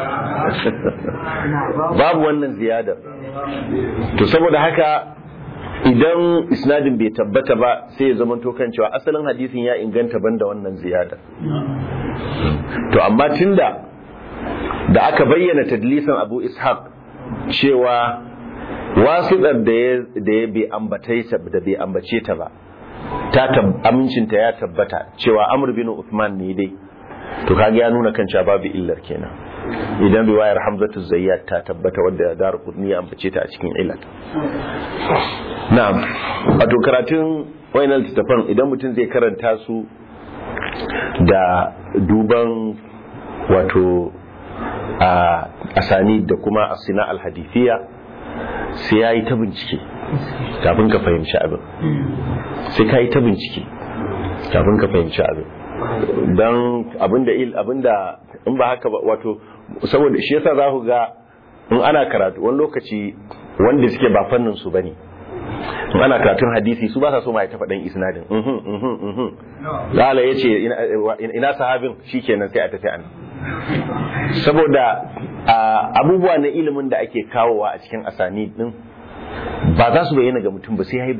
babu wannan ziyadar. To saboda haka idan isnadin bai tabbata ba sai ya zama to kan cewa asalin hadisin ya inganta banda wannan ziyadar. To amma tunda da aka bayyana tadlisan Abu Ishaq cewa wasiɗar da ya bai ambace ta ba, amincinta ya tabbata cewa Amr bin Uthman ne dai, to kaga ya nuna kan cewa babu illar kenan idan riwayar Hamzatu Zayyad ta tabbata wadda Daraqutni ya ambace ta a cikin ilal. Na'am, wato karatun wayannan littafan idan mutum zai karanta su da duban wato asani da kuma asina alhadithiya, sai ya yi ta bincike kafin ka fahimci abin, sai ka yi ta bincike kafin ka fahimci abin, don abinda in ba haka ba, wato saboda shi yasa za ku ga in ana karatu wani lokaci wanda suke ba fannin su bane, in ana karatun hadisi su ba sa so ma ya ta faɗan isnadin lala ya ce ina sahabin, shikenan sai a tafi an, saboda abubuwa na ilimin da ake kawowa a cikin asani din ba za su bayyana ga mutum ba, sai ya yi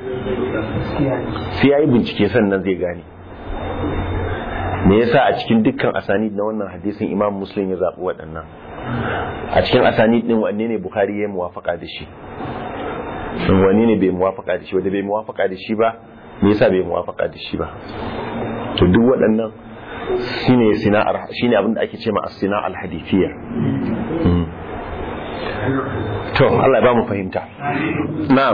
bincike sannan zai gane me yasa a cikin dukkan asani na wannan hadisin Imam Muslim ya zaɓi waɗannan. A cikin asani din wanne ne Bukhari ya muwafaka da shi, wanne ne bai muwafaka da shi, wanda bai muwafaka da shi ba me yasa bai muwafaka da shi ba. To duk waɗannan shine abin da ake ce ma as-sina al-hadithiyya. To Allah ya ba mu fahimta. Na'am.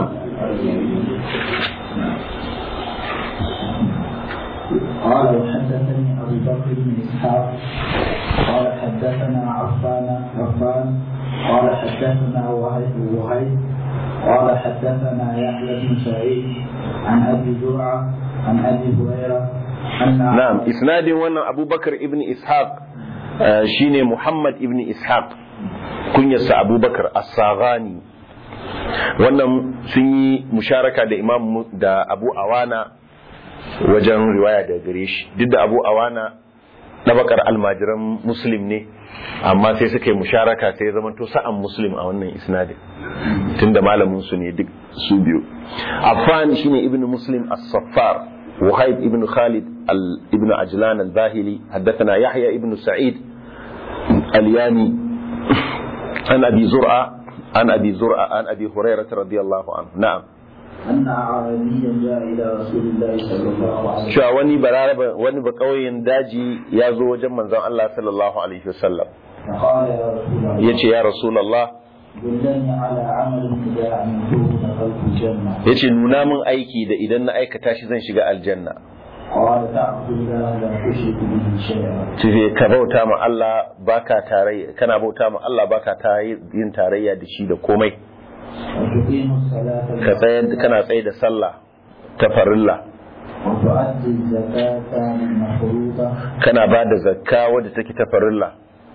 قال وحدثني أبو بكر بن إسحاق قال حدثنا عفان قال حدثنا وهيب قال حدثنا يحيى بن سعيد عن أبي زرعة عن أبي هريرة نعم. إسناد وانا أبو بكر ابن إسحاق شيني محمد ابن إسحاق كنيس أبو بكر الصاغاني، wannan sun yi musharaka da imam da Abu Awana wajen riwaya da gare shi, duk da Abu Awana ɗabakar almajiran Muslim ne, amma sai suka yi musharaka sai zama to sa'an Muslim a wannan isnadin, tunda malamin su ne duk su biyu. Affan shine ibn Muslim as-Saffar, Wahib ibn Khalid ibn Ajlan al-Bahili, haddathana Yahya ibn Sa'id al-Yami an Abi Zur'a an Abi Hurairah radiyallahu anhu. Na'am. أن أعرابيا جاء إلى رسول الله صلى الله عليه وسلم. cewa wani ba kauyen daji ya zo wajen manzon Allah sallallahu alaihi wasallam. فقال يا رسول الله. yace ya Rasulullah. دلني على عمل إذا عملته دخلت الجنة. yace nuna min aiki da idan na aikata shi zan shiga aljanna. قال تعبد الله لا تشرك به شيئا. ce ka bauta ma Allah baka tarayya, kana bauta ma Allah baka yin tarayya da shi da komai. وتقيم الصلاة. ka tsayar kana tsaye da sallah ta farilla. وتؤدي الزكاة المفروضة. kana ba da zakka wadda take ta farilla.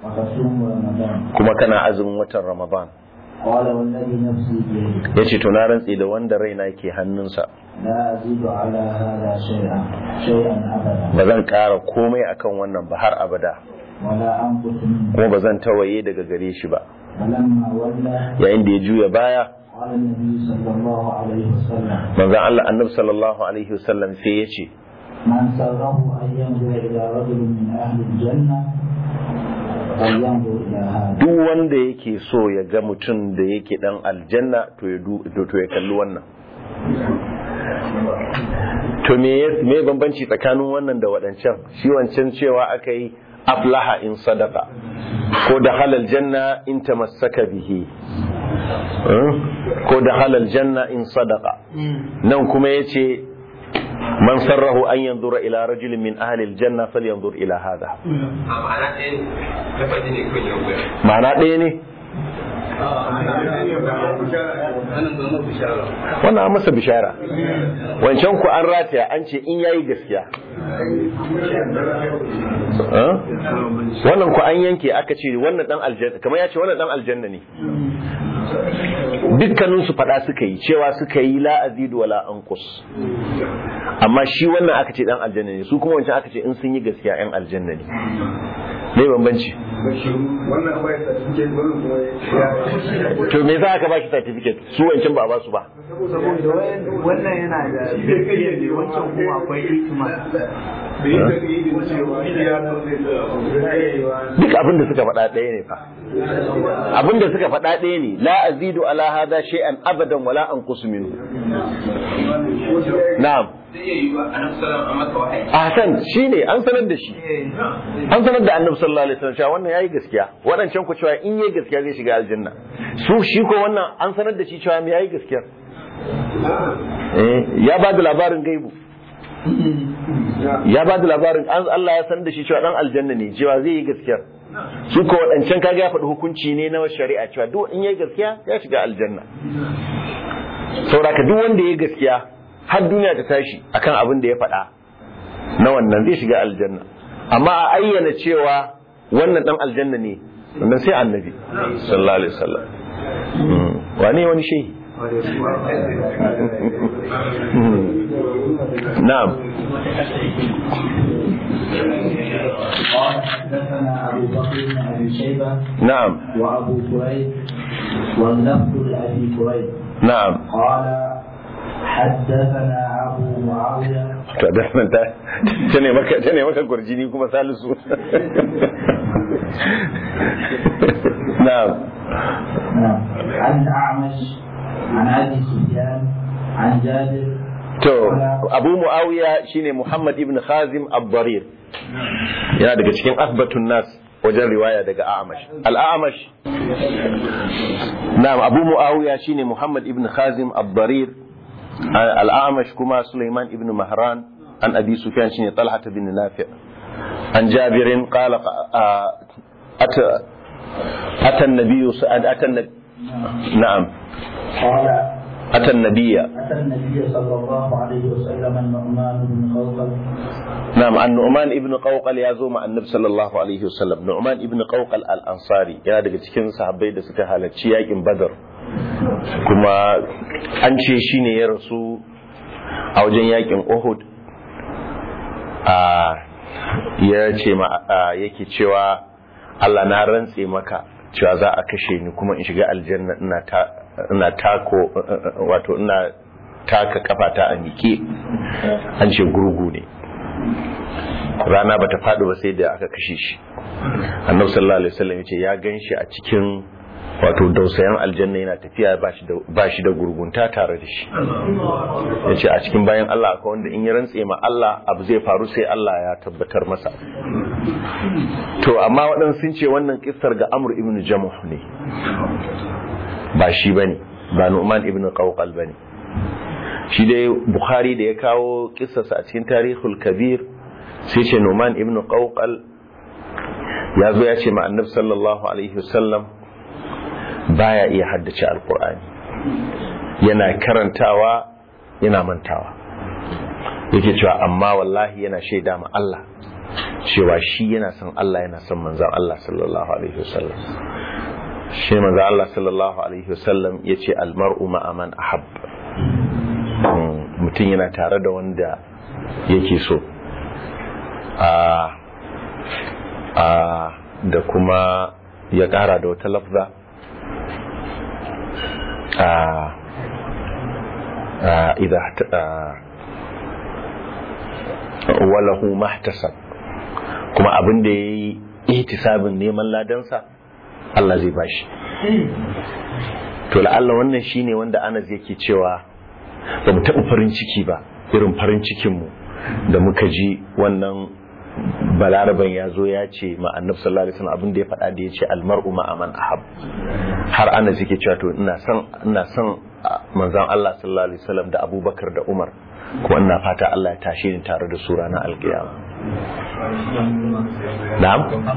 وتصوم رمضان kuma kana azumin watan Ramadan. قال والذي نفسي بيده Yace to na rantsi da wanda raina yake hannunsa لا أزيد على هذا شيئا أبدا ba zan ƙara komai akan wannan ba har abada, ولا أنقص منه. kuma ba zan tawaye daga gare shi ba. فلما ولى Yayin da ya juya baya, قال النبي صلى الله عليه وسلم manzon Allah annabi sallallahu alaihi wasallam sai ya ce من سره أن ينظر إلى رجل من أهل الجنة فلينظر إلى هذا. duk wanda yake so ya ga mutum da yake dan aljanna to ya kalli wannan. To me bambanci tsakanin wannan da waɗancan? Shi wancan cewa aka yi aflaha in sadaka ko da halal janna in tamassaka bihi, ko da halal janna in sadaka. Nan kuma yace man sarrahu an yanzura ila rajulin min ahli aljanna falyanzur ila hada. Ma'ana ɗaya ne. Wannan an masa bishara, wancan ku an rataya an ce in yayi gaskiya, wannan ku an yanke aka ce wannan dan aljanna, kamar ya ce wannan dan aljanna ne. Dukkanin su fada suka yi cewa suka yi la azidu wala anqus, amma shi wannan aka ce dan aljanna ne, su kuma wancan aka ce in sun yi gaskiya yan aljanna ne. Me bambanci? wannan bai certificate wannan kuma To me za ka ba shi certificate, su wancan ba ba su ba? wannan yana da gaskiya ne, wancan kuma akwai hikima. Duk abin da suka faɗa ɗaya ne fa. Abin da suka faɗa ɗaya ne, la azidu ala hada shay'an abadan wala anqusu minhu. Na'am. Ahsan, shine an sanar da shi. An sanar da Annabi sallallahu alaihi wasallam cewa wannan yayi gaskiya. Wadancan ku cewa in yayi gaskiya zai shiga aljanna. Su shi ko wannan an sanar da shi cewa me yayi gaskiya. Ya ba da labarin gaibu. Ya ba da labarin Allah ya sanar da shi cewa dan aljanna ne, cewa zai yi gaskiya. Su ko wadancan kaga ya faɗi hukunci ne na shari'a cewa duk in yayi gaskiya ya shiga aljanna. Saboda duk wanda yayi gaskiya har duniya ta tashi akan abin da ya faɗa na wannan zai shiga aljanna, amma a ayyana cewa wannan dan aljanna ne wannan sai annabi sallallahu alaihi wasallam. Wane wani shehi? Na'am. قال حدثنا أبو بكر بن أبي شيبة نعم. وأبو كريب واللفظ لأبي كريب. نعم. قال حدثنا أبو معاوية. تاني مكة كورجيني كما ثالثو. نعم. عن الأعمش عن أبي سفيان عن جابر. أبو معاوية شيني محمد ابن خازم الضرير. yana daga cikin asbatun nas wajen riwaya daga A'mash. Al-A'mash na'am, Abu Muawiya shine Muhammad ibn Khazim ad-Darir. Al-A'mash kuma Sulaiman ibn Mahran. An Abi Sufyan shine Talha bin Nafi'. An Jabir qala ata an-nabiy na'am أتى النبي صلى الله عليه وسلم النعمان بن قوقل. نعم، النعمان ابن قوقل يزوم النبي صلى الله عليه وسلم. نعمان ابن قوقل الأنصاري yana daga cikin sahabbai da suka halarci yakin Badar, kuma an ce shine ya rasu a wajen yakin Uhud. Ya ce yake cewa Allah na rantse maka cewa za a kashe ni kuma in shiga aljanna ina taka kafata a miƙe. An ce gurgu ne, rana bata faɗi ba sai da aka kashe shi. Annabi sallallahu alaihi wasallam yace ya ganshi a cikin dausayan aljanna yana tafiya ba shi da gurgunta tare da shi. Yace a cikin bayan Allah akwai wanda in ya rantse ma Allah abu zai faru sai Allah ya tabbatar masa. To amma waɗansu sun ce wannan kissar ga Amr ibn Jamuh ne, ba shi bane, ba Nu'man ibn Qawqal bane. Shi dai Bukhari da ya kawo kissarsa a cikin Tarihul Kabir sai ce Nu'man ibn Qawqal ya zo ya ce ma Annabi sallallahu alaihi wasallam baya iya haddace Alqur'ani, yana karantawa yana mantawa. Yake cewa amma wallahi yana shaida ma Allah cewa shi yana son Allah yana son manzon Allah sallallahu alaihi wasallam. Shi manzon Allah sallallahu alaihi wasallam yace almar'u ma'a man ahab, mutum yana tare da wanda yake so. Da kuma ya kara da wata lafza walahu mahtasab, kuma abin da yayi ihtisabin neman ladansa Allah zai bashi. To la'alla wannan shine wanda Anas yake cewa ba mu taɓa farin ciki ba irin farin cikin mu da muka ji wannan balaraban ya zo ya ce ma annabi sallallahu alaihi wasallam abin da ya faɗa da ya ce almar'u ma'a man ahab. Har Anas yake cewa to ina son manzon Allah sallallahu alaihi wasallam da Abubakar da Umar, kuma ina fata Allah ya tashe ni tare da su ranar alkiyama. Na'am,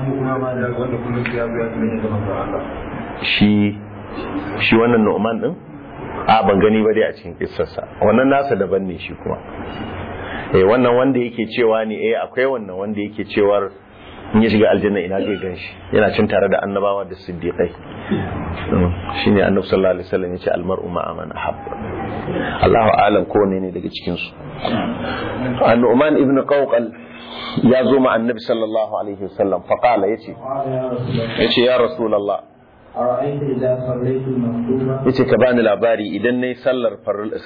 shi wannan Nu'man din ban gani ba dai a cikin kissarsa, wannan nasa daban ne shi kuma. Wannan wanda yake cewa ne akwai wannan wanda yake cewar in ya shiga aljanna ina zai ganshi, yana cin tare da annabawa da siddiqai. Shine annabi sallallahu alaihi wasallam yace almar'u ma'a man ahabba. Allahu a'lam ko ne daga cikin su. An-Nu'man ibn Qawqal ya zo ma annabi sallallahu alaihi wasallam fa qala yace ya rasulullah yace ka bani labari idan nayi sallar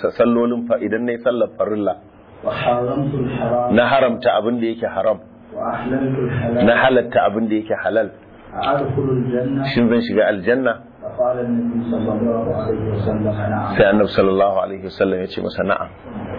farilla na haramta abin da yake haram, na halatta abin da yake halal, shin zan shiga aljanna? Sai annabi sallallahu alaihi wasallam ya ce masa na'am.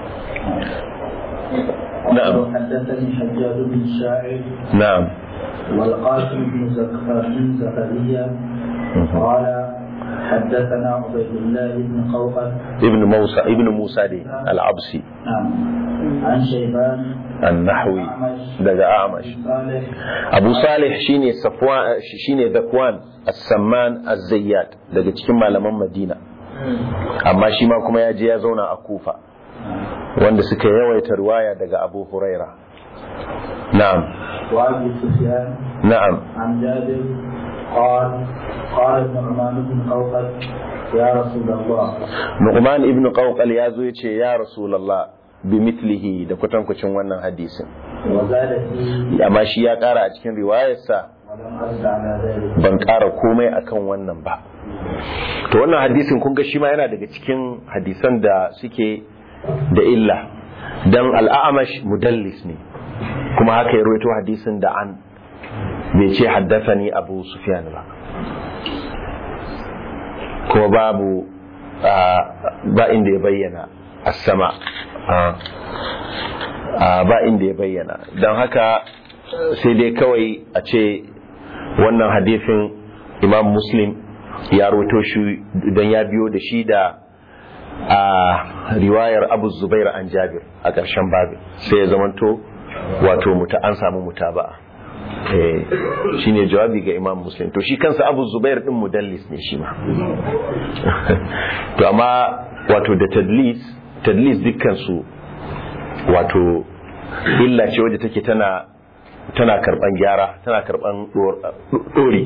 Na'am. والقاسم بن زكريا قال حدثنا عبيد الله بن قوقل ابن موسى دي العبسي عن شيبان النحوي دجا أعمش أبو صالح شيني ذكوان السمان الزيات daga cikin malaman Madina, amma shi ma kuma ya je ya zauna a Kufa, wanda suka yawaita riwaya daga Abu Huraira. Na'am. wa Abi Sufyan na'am an Jabir قال النعمان بن قوقل يا رسول الله. Nu'man ibn Qawqal ya zo yace ya Rasulullah bimithlihi da kwatankwacin wannan hadisin. Amma shi ya kara a cikin riwayarsa ban kara komai akan wannan ba. To wannan hadisin kun ga shi ma yana daga cikin hadisan da suke da illa, dan al-A'mash mudallis ne, kuma haka ya rawaito hadisin da an bai ce haddathani Abu Sufyan ba, kuma babu ba inda ya bayyana as-sama, ba inda ya bayyana. Don haka sai dai kawai a ce wannan hadisin Imam Muslim ya rawaito shi don ya biyo da shi da riwayar Abu Zubair an Jabir a ƙarshen babu, sai ya zamanto wato an samu mutaba'a. Shine jawabi ga Imam Muslim. To shi kansa Abu Zubair din mudallis ne shi ma. To amma wato da tadlis dukkan su wato illa ce wadda take tana karban gyara, tana karban dori.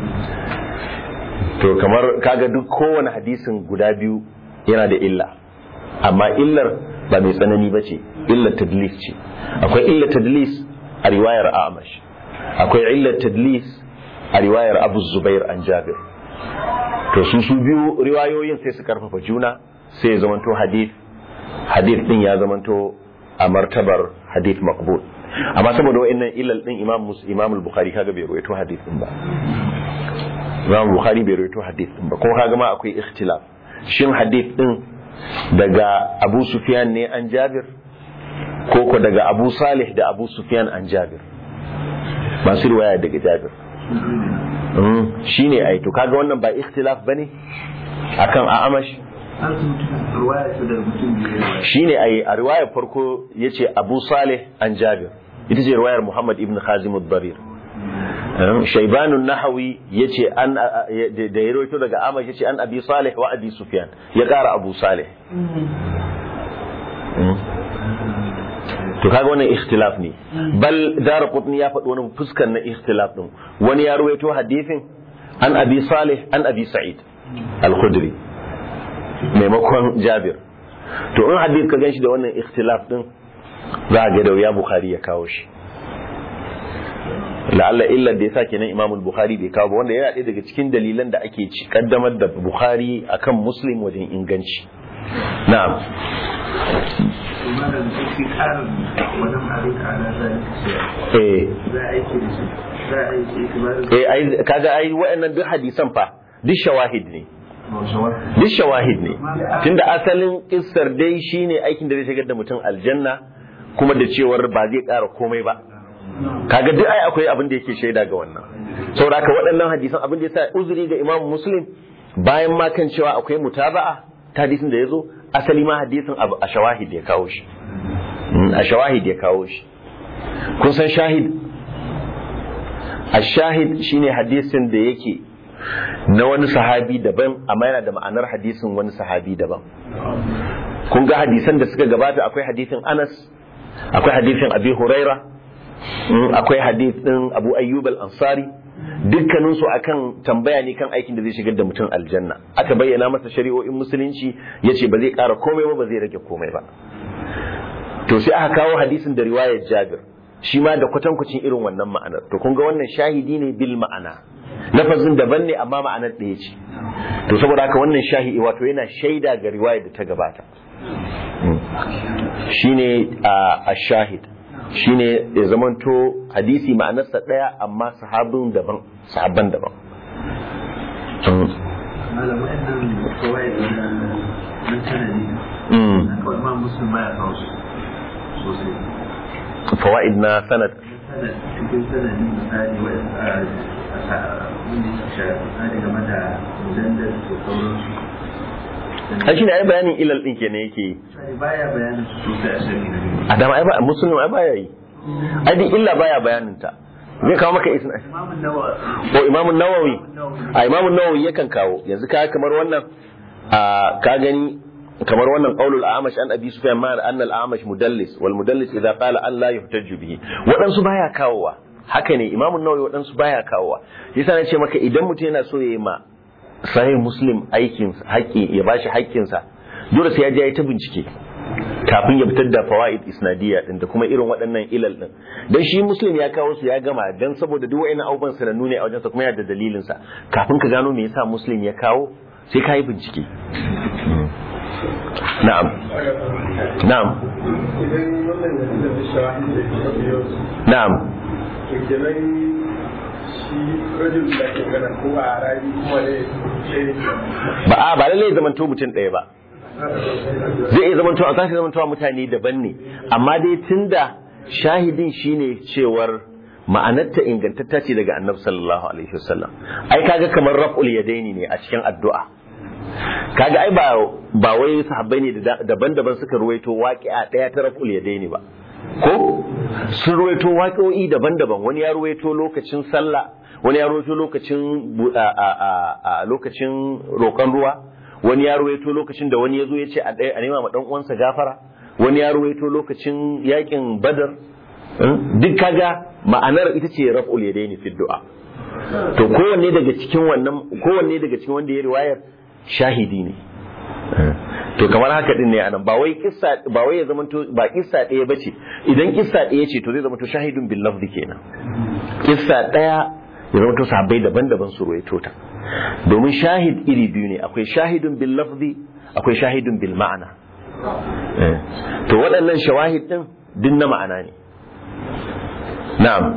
To kamar kaga duk kowane hadisin guda biyu yana da illa, amma illar ba mai tsanani bace, illar tadlis ce. Akwai illar tadlis a riwayar Amash, akwai illar tadlis a riwayar Abu Zubair an Jabir. To su biyu riwayoyin sai su karfafa juna, sai ya zamanto hadith din ya zamanto a martabar hadith maqbul. Amma saboda wa'annan illal din Imam al-Bukhari kaga bai rawaito hadith din ba. Imam Bukhari bai rawaito hadith din ba, ko kaga ma akwai ikhtilaf. Shin hadith din daga Abu Sufyan ne an Jabir, ko daga Abu Salih da Abu Sufyan an Jabir? Masu riwaya daga Jabir. Shine ai to kaga wannan ba ikhtilaf bane akan A'mash. Shine ai a riwayar farko yace Abu Salih an Jabir, ita ce riwayar Muhammad ibn Khazim ad-Darir. Shayban an-Nahawi yace an da ya rawaito daga A'mash yace an Abi Salih wa Abi Sufyan, ya kara Abu Salih. to kaga wannan ikhtilaf ne bal Daraqutni ya faɗi wani fuskar na ikhtilaf din wani ya ruwaito hadisin an Abi Salih an Abi Sa'id al-Khudri maimakon Jabir to in hadith ka ganshi da wannan ikhtilaf din za ga da ya Bukhari ya kawo shi la'alla illa da yasa kenan Imam al-Bukhari bai kawo ba wanda yana ɗaya daga cikin dalilan da ake kaddamar da Bukhari akan Muslim wajen inganci na'am kaga ai waɗannan duk hadisan fa duk shawahid ne duk shawahid ne tunda asalin kissar dai shine aikin da zai shigar da mutum aljanna kuma da cewar ba zai ƙara komai ba kaga duk ai akwai abin da yake shaida ga wannan saboda haka waɗannan hadisan abin da yasa uzuri ga Imam Muslim bayan ma kan cewa akwai mutaba'a ta hadisin da yazo asali ma hadisin a shawahid ya kawo shi a shawahid ya kawo shi kun san shahid ash-shahid shine hadisin da yake na wani sahabi daban amma yana da ma'anar hadisin wani sahabi daban kun ga hadisan da suka gabata akwai hadisin Anas akwai hadisin Abi Huraira akwai hadisin Abu Ayyub al-Ansari dukkanin su akan tambaya ne kan aikin da zai shigar da mutum aljanna aka bayyana masa shari'o'in musulunci yace ba zai ƙara komai ba zai rage komai ba to sai aka kawo hadisin da riwayar Jabir shi ma da kwatankwacin irin wannan ma'anar to kun ga wannan shahidi ne bil ma'ana lafazin daban ne amma ma'anar ɗaya ce to saboda haka wannan shahidi wato yana shaida ga riwayar da ta gabata shine a shahid shine ya zamanto hadisi ma'anarsa ɗaya amma sahabban daban fawaid na sanad a shi ne ai bayanin ilal ɗin ke ne yake yi baya bayanin su sosai a shari'a a dama ai ba musulun ai baya yi ai din illa baya bayanin ta zai kawo maka isna imamun nawawi a imamun nawawi yakan kawo yanzu ka kamar wannan ka gani kamar wannan qaulul a'mash an abi sufyan ma anna al-a'mash mudallis wal mudallis idza qala an la yuhtaju bihi wadansu baya kawowa haka ne imamun nawawi wadansu baya kawowa yasa nace maka idan mutum yana so yayi ma sahih muslim aikin haƙi ya bashi haƙƙinsa dole sai ya je ya ta bincike kafin ya fitar da fawaid isnadiyya din da kuma irin waɗannan ilal din dan shi muslim ya kawo su ya gama dan saboda duk wayannan abubuwan sanannu ne a wajensa kuma yana da dalilin sa kafin ka gano me yasa muslim ya kawo sai ka yi bincike na'am na'am ba lallai zamanto mutum ɗaya ba zai iya zamanto a tashi zamantowa mutane daban ne amma dai tunda shahidin shine cewar ma'anarta ingantatta ce daga annabi sallallahu alaihi wasallam ai kaga kamar raf'ul yadaini ne a cikin addu'a kaga ai ba wai sahabbai ne daban-daban suka ruwaito waqi'a daya ta raf'ul yadaini ba ko sun ruwaito waƙoƙi daban-daban wani ya ruwaito lokacin sallah wani ya ruwaito lokacin lokacin roƙon ruwa wani ya ruwaito lokacin da wani ya zo ya ce a nema ma dan uwansa gafara wani ya ruwaito lokacin yakin badar duk kaga ma'anar ita ce raf'ul yadaini fi du'a to kowanne daga cikin wanda ya riwayar shahidi ne to kamar haka din ne anan ba wai ya zamanto ba kissa ɗaya bace idan kissa ɗaya ce to zai zamanto shahidun bil lafzi kenan kissa ɗaya ya zamanto sahabbai daban-daban su ruwaito ta domin shahid iri biyu ne akwai shahidun bil lafzi akwai shahidun bil ma'ana to waɗannan shawahid din din na ma'ana ne na'am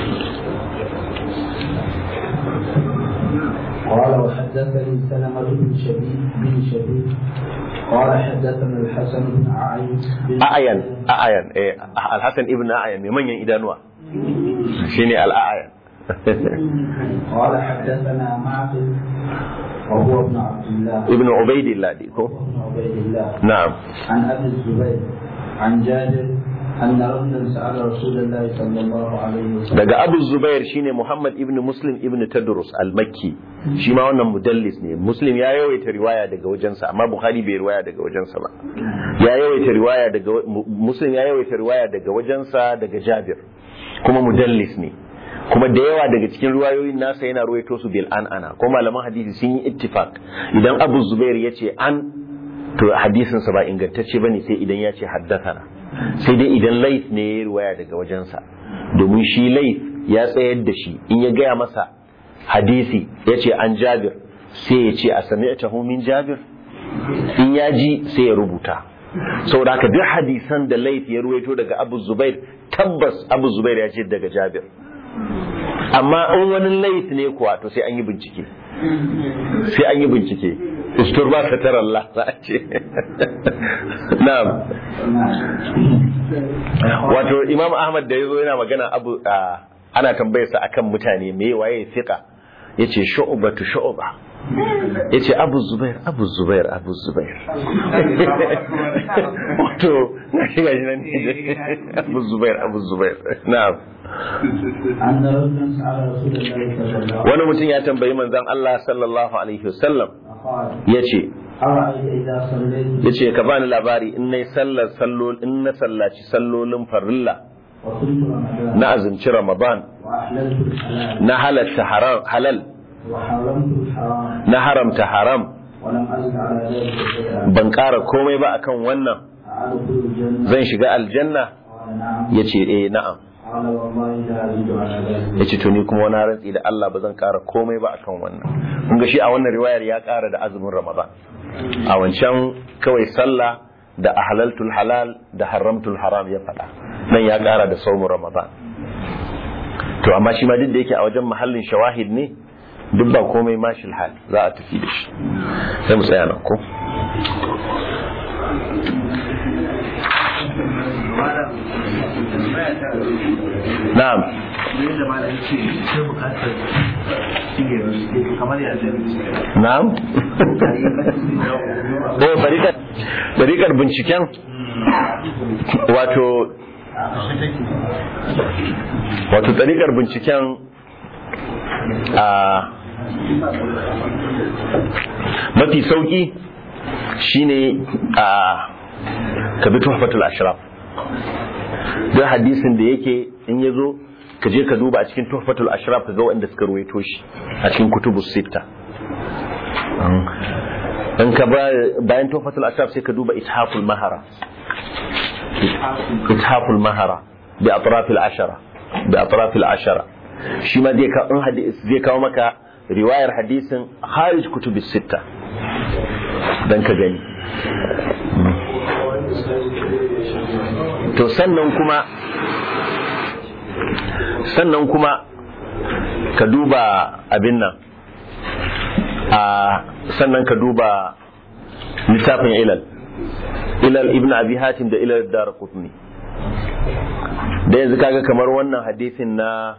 قال وحدثني سلمة بن شبيب قال حدثنا الحسن بن أعين الحسن ابن أعين من يدانوا شيني الأعين قال حدثنا معقل وهو ابن عبد الله ابن عبيد الله ديكو ابن عبيد الله نعم عن أبي الزبير عن جابر أن رجلا سأل رسول الله صلى الله عليه وسلم. daga Abu Zubair shine Muhammad ibn Muslim ibn Tadrus al-Makki, shi ma wannan mudallis ne. Muslim ya yawaita riwaya daga wajensa, amma Bukhari bai riwaya daga wajensa ba. Ya yawaita riwaya daga Muslim, ya yawaita riwaya daga wajensa daga Jabir, kuma mudallis ne. Kuma da yawa daga cikin riwayoyin nasa yana ruwaito su bil ana, ko malaman hadisi sun yi ittifaq idan Abu Zubair yace an, to hadisin sa ba ingantacce bane sai idan yace haddathana, sai dai idan Layth ne ya riwaya daga wajensa, domin shi Layth ya tsayar da shi in ya gaya masa hadisi yace an Jabir sai ya ce a sami'tahu min Jabir, in ya ji sai ya rubuta. Saboda haka duk hadisan da Layth ya ruwaito daga Abu Zubair, tabbas Abu Zubair ya ce daga Jabir. Amma in wani Layth ne kuwa to sai an yi bincike, sai an yi bincike. Ustur ba satar Allah za a ce. Na'am. Wato Imam Ahmad da yazo yana magana ana tambayarsa akan mutane me waye fiqa, yace shu'batu shu'ba, yace Abu Zubair wato na shiga shi nan Abu Zubair. Na'am. Wani mutum ya tambayi manzon Allah sallallahu alaihi wasallam, yace ka bani labari in na sallaci sallolin farilla, na azumci Ramadan, na halatta halal, na haramta haram, ban ƙara komai ba akan wannan, zan shiga aljanna? Yace na'am. Yace to ni kuma wani rantsi da Allah ba zan ƙara komai ba akan wannan. Kun ga shi a wannan riwayar ya ƙara da azumin Ramadan, a wancan kawai sallah da ahlaltul halal da haramtul haram ya faɗa, nan ya ƙara da saumun Ramadan. To amma shi ma duk da yake a wajen mahallin shawahid ne, duk ba komai mashil hal za a tafi da shi. Sai mu tsaya nan ko? Na'am. Na'am. Barikar binciken wato tsarikar binciken mafi sauki shine ka bi tuhfatul ashraf. Duk hadisin da yake in yazo ka je ka duba a cikin tuhfatul ashraf ka ga wanda suka ruwaito shi a cikin kutubus sitta. in ka bayan tuhfatul ashraf sai ka duba ithaful mahara bi atrafil ashara shi ma zai kawo maka riwayar hadisin kharij kutubus sitta dan ka gani. To sannan kuma ka duba abin nan, sannan ka duba littafin ilal ibn abi hatim da ilal darqutni. Da yanzu kaga kamar wannan hadisin na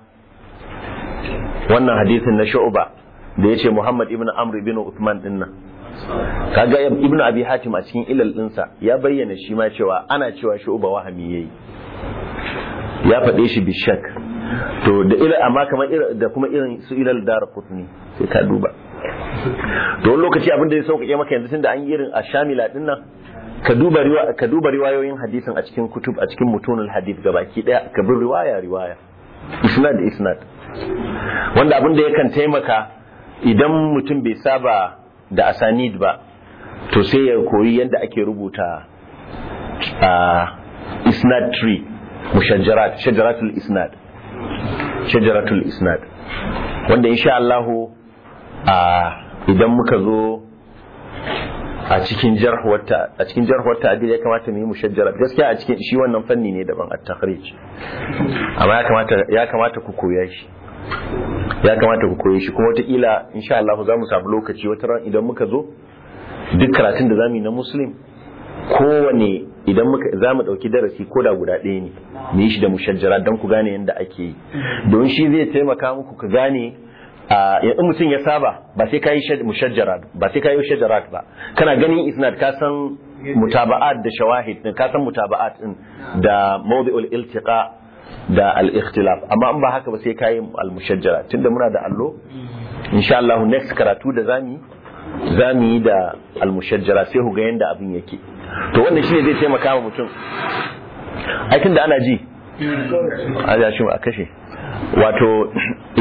Shu'ba da yace Muhammad ibn Amr ibn Uthman dinnan, kaga ibn abi hatim a cikin ilal dinsa ya bayyana shi ma cewa ana cewa Shu'ba wahami yayi, ya faɗe shi bi shak. To da ilal amma kamar da kuma irin su ilal darqutni sai ka duba. To wani lokaci abin da ya sauƙaƙe maka yanzu tunda an yi irin ashamila dinnan, ka duba riwayoyin hadisin a cikin kutub, a cikin mutunul hadith gabaki daya, ka bi riwaya isnad wanda abin da yakan taimaka idan mutum bai saba da asanid ba, to sai ya koyi yadda ake rubuta isnad tree, shajaratul isnad wanda insha Allah idan muka zo a cikin jarhuwar ta'dil ya kamata mu yi mushajjarat. Gaskiya a cikin shi wannan fanni ne daban at-takhrij, amma ya kamata ku koya shi, kuma wataƙila insha Allah za mu samu lokaci wata ran idan muka zo duk karatun da zamu yi na Muslim, kowane idan za mu ɗauki darasi ko da guda ɗaya ne mu yi shi da mushajjarat don ku gane yadda ake yi, don shi zai taimaka muku ka gane. In mutum ya saba ba sai ka yi mushajjarat ba, kana ganin isnad ka san mutaba'at da shawahid din ka san mutaba'at din da mawdi'ul iltiqa da al-ikhtilaf amma in ba haka ba sai kai al-mushajjara tunda muna da allo insha Allah next karatu da zamu yi da al-mushajjara sai ku ga yanda abin yake to wannan shine zai taimaka wa mutum ai tunda ana ji a shi a kashe wato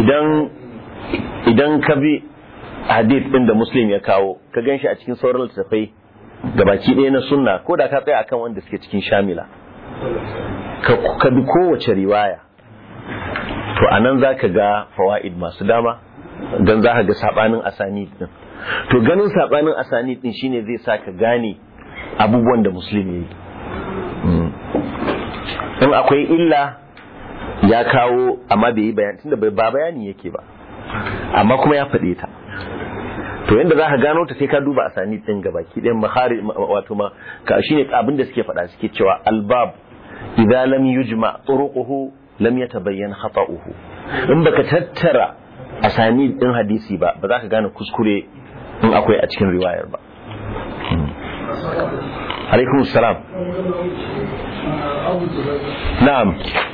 idan ka bi hadith din da Muslim ya kawo ka ganshi a cikin sauran littafai gabaki ɗaya na sunna ko da ka tsaya akan wanda suke cikin shamila ka bi kowace riwaya to anan zaka ga fawaid masu dama dan zaka ga sabanin asanid din to ganin sabanin asanid din shine zai sa ka gane abubuwan da Muslim yayi in akwai illa ya kawo amma bai yi bayani tunda ba bayani yake ba amma kuma ya faɗe ta to yanda za ka gano ta sai ka duba asani din gabaki ɗayan mahari wato ma ka shine abin da suke faɗa suke cewa albab idza lam yujma turuquhu lam yatabayyan khata'uhu in baka tattara asani din hadisi ba za ka gane kuskure in akwai a cikin riwayar ba alaikum salam na'am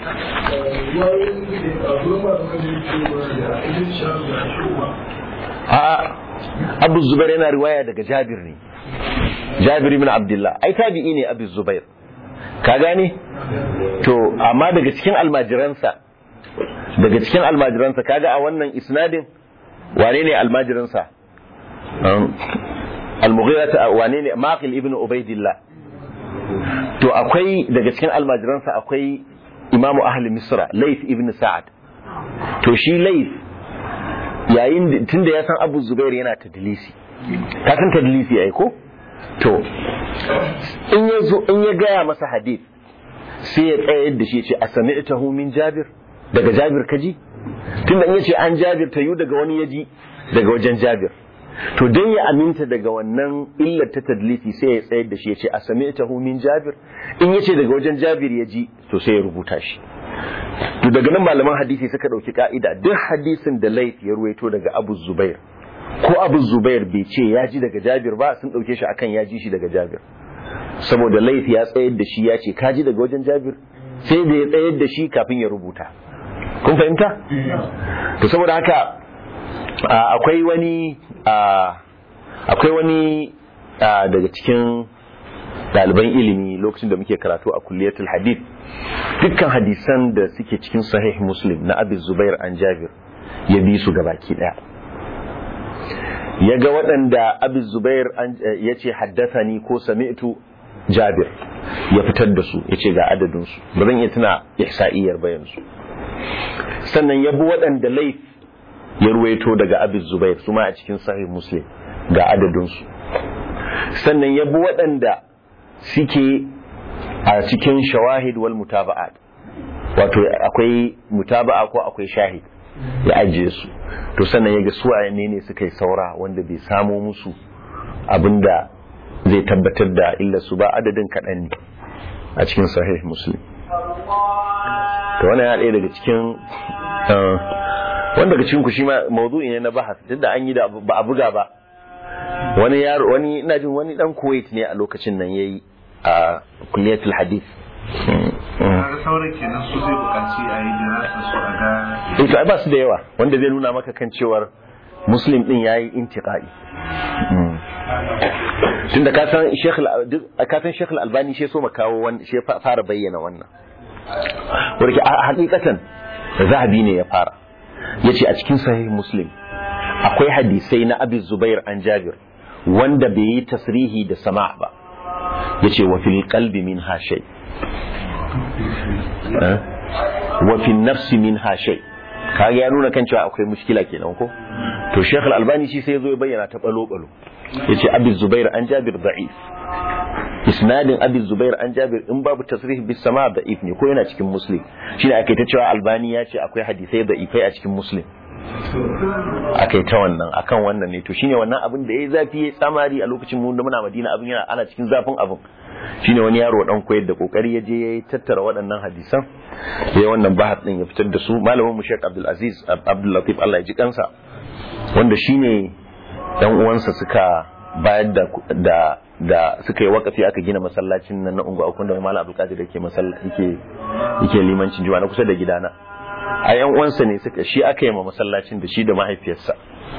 Abu Zubair yana riwaya daga Jabir ne Jabir ibn Abdullah ai tabi'i ne Abu Zubair ka gane to amma daga cikin almajiransa kaga a wannan isnadin wane ne almajiransa al-Mughira wane ne Maqil ibn Ubaidillah to akwai daga cikin almajiransa akwai imamu ahli Misra Layth ibn Sa'ad to shi Layth yayin tunda ya san Abu Zubair yana tadlisi ka san tadlisi ai ko to in ya gaya masa hadith sai ya tsayar da shi ya ce asami'tahu min Jabir daga Jabir kaji tunda in ya ce an Jabir tayu daga wani yaji daga wajen Jabir to dan ya aminta daga wannan illar ta tadlisi sai ya tsayar da shi ya ce asami'tahu min Jabir in ya ce daga wajen Jabir yaji to sai ya rubuta shi to daga nan malaman hadisi suka dauki ka'ida duk hadisin da Layth ya ruwaito daga Abu Zubair ko Abu Zubair bai ce ya ji daga Jabir ba sun dauke shi akan ya ji shi daga Jabir saboda Layth ya tsayar da shi ya ce ka ji daga wajen Jabir sai da ya tsayar da shi kafin ya rubuta kun fahimta to saboda haka akwai wani daga cikin ɗaliban ilimi lokacin da muke karatu a kulliyatul hadith dukkan hadisan da suke cikin sahih Muslim na Abi Zubair an Jabir ya bi su gabaki daya ya ga waɗanda Abi Zubair ya ce haddathani ko sami'tu Jabir ya fitar da su ya ce ga adadin su ba zan iya tuna ihsa'iyar bayan su sannan ya bi waɗanda Layth ya ruwaito daga Abi Zubair su ma a cikin sahih Muslim ga adadin su sannan ya bi waɗanda suke a cikin shawahid wal mutaba'at wato akwai mutaba'a ko akwai shahid ya ajiye su to sannan ya ga su ne suka yi saura wanda bai samo musu abinda zai tabbatar da illa su ba adadin kaɗan ne a cikin sahih Muslim to wannan ya ɗaya daga cikin wanda daga cikin ku shi ma mawdu'i ne na bahas duk da an yi da ba a buga ba wani ina jin wani dan Kuwait ne a lokacin nan yayi a kulliyatul hadith kaga sauran kenan su zai buƙaci a yi dirasa su a ga to ai ba su da yawa wanda zai nuna maka kan cewar Muslim din yayi intiqai tunda ka san Sheikh Al-Albani shi so makawo wannan shi fara bayyana wannan wanda hakikatan Zahabi ne ya fara yace a cikin sahih Muslim akwai hadisai na Abi Zubair an Jabir wanda bai yi tasrihi da sama' ba yace wa fil qalbi minha shay wa fil nafsi minha shay kaga ya nuna kan cewa akwai mushkila kenan ko to Sheikh Al-Albani shi sai yazo ya bayyana ta balo yace Abi Zubair an Jabir da'if isnadin Abi Zubair an Jabir in babu tasrih bis sama' da'if ne ko yana cikin Muslim shine ake ta cewa Albani ya ce akwai hadisai da'ifai a cikin Muslim akai ta wannan akan wannan ne to shine wannan abin da yayi zafi yayi tsamari a lokacin mu da muna Madina abin yana ana cikin zafin abin shine wani yaro dan koyar da kokari ya je yayi tattara waɗannan hadisan yayi wannan bahas din ya fitar da su malamin mu Sheikh Abdul Aziz Abdul Latif Allah ya ji kansa wanda shine dan uwansa suka bayar da da suka yi wakafi aka gina masallacin nan na unguwa kun da Malam Abdul Qadir yake limancin juma'a na kusa da gidana a yan uwansa ne suka shi aka yi ma masallacin da shi da mahaifiyarsa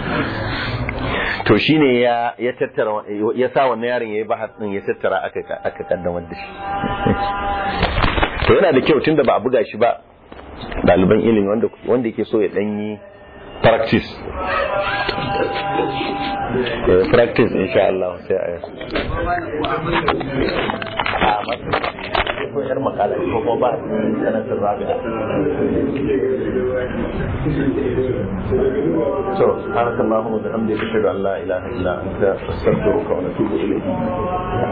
to shine ya tattara ya sa wannan yaron yayi bahas din ya tattara aka kaddamar da shi to yana da kyau tunda ba a buga shi ba ɗaliban ilimi wanda yake so ya ɗanyi practice insha Allah sai a ko yar makala ko kuma ba sanatar rabi'a so subhanakallahumma wa bihamdika ashhadu an la ilaha illa anta astaghfiruka wa atubu ilayk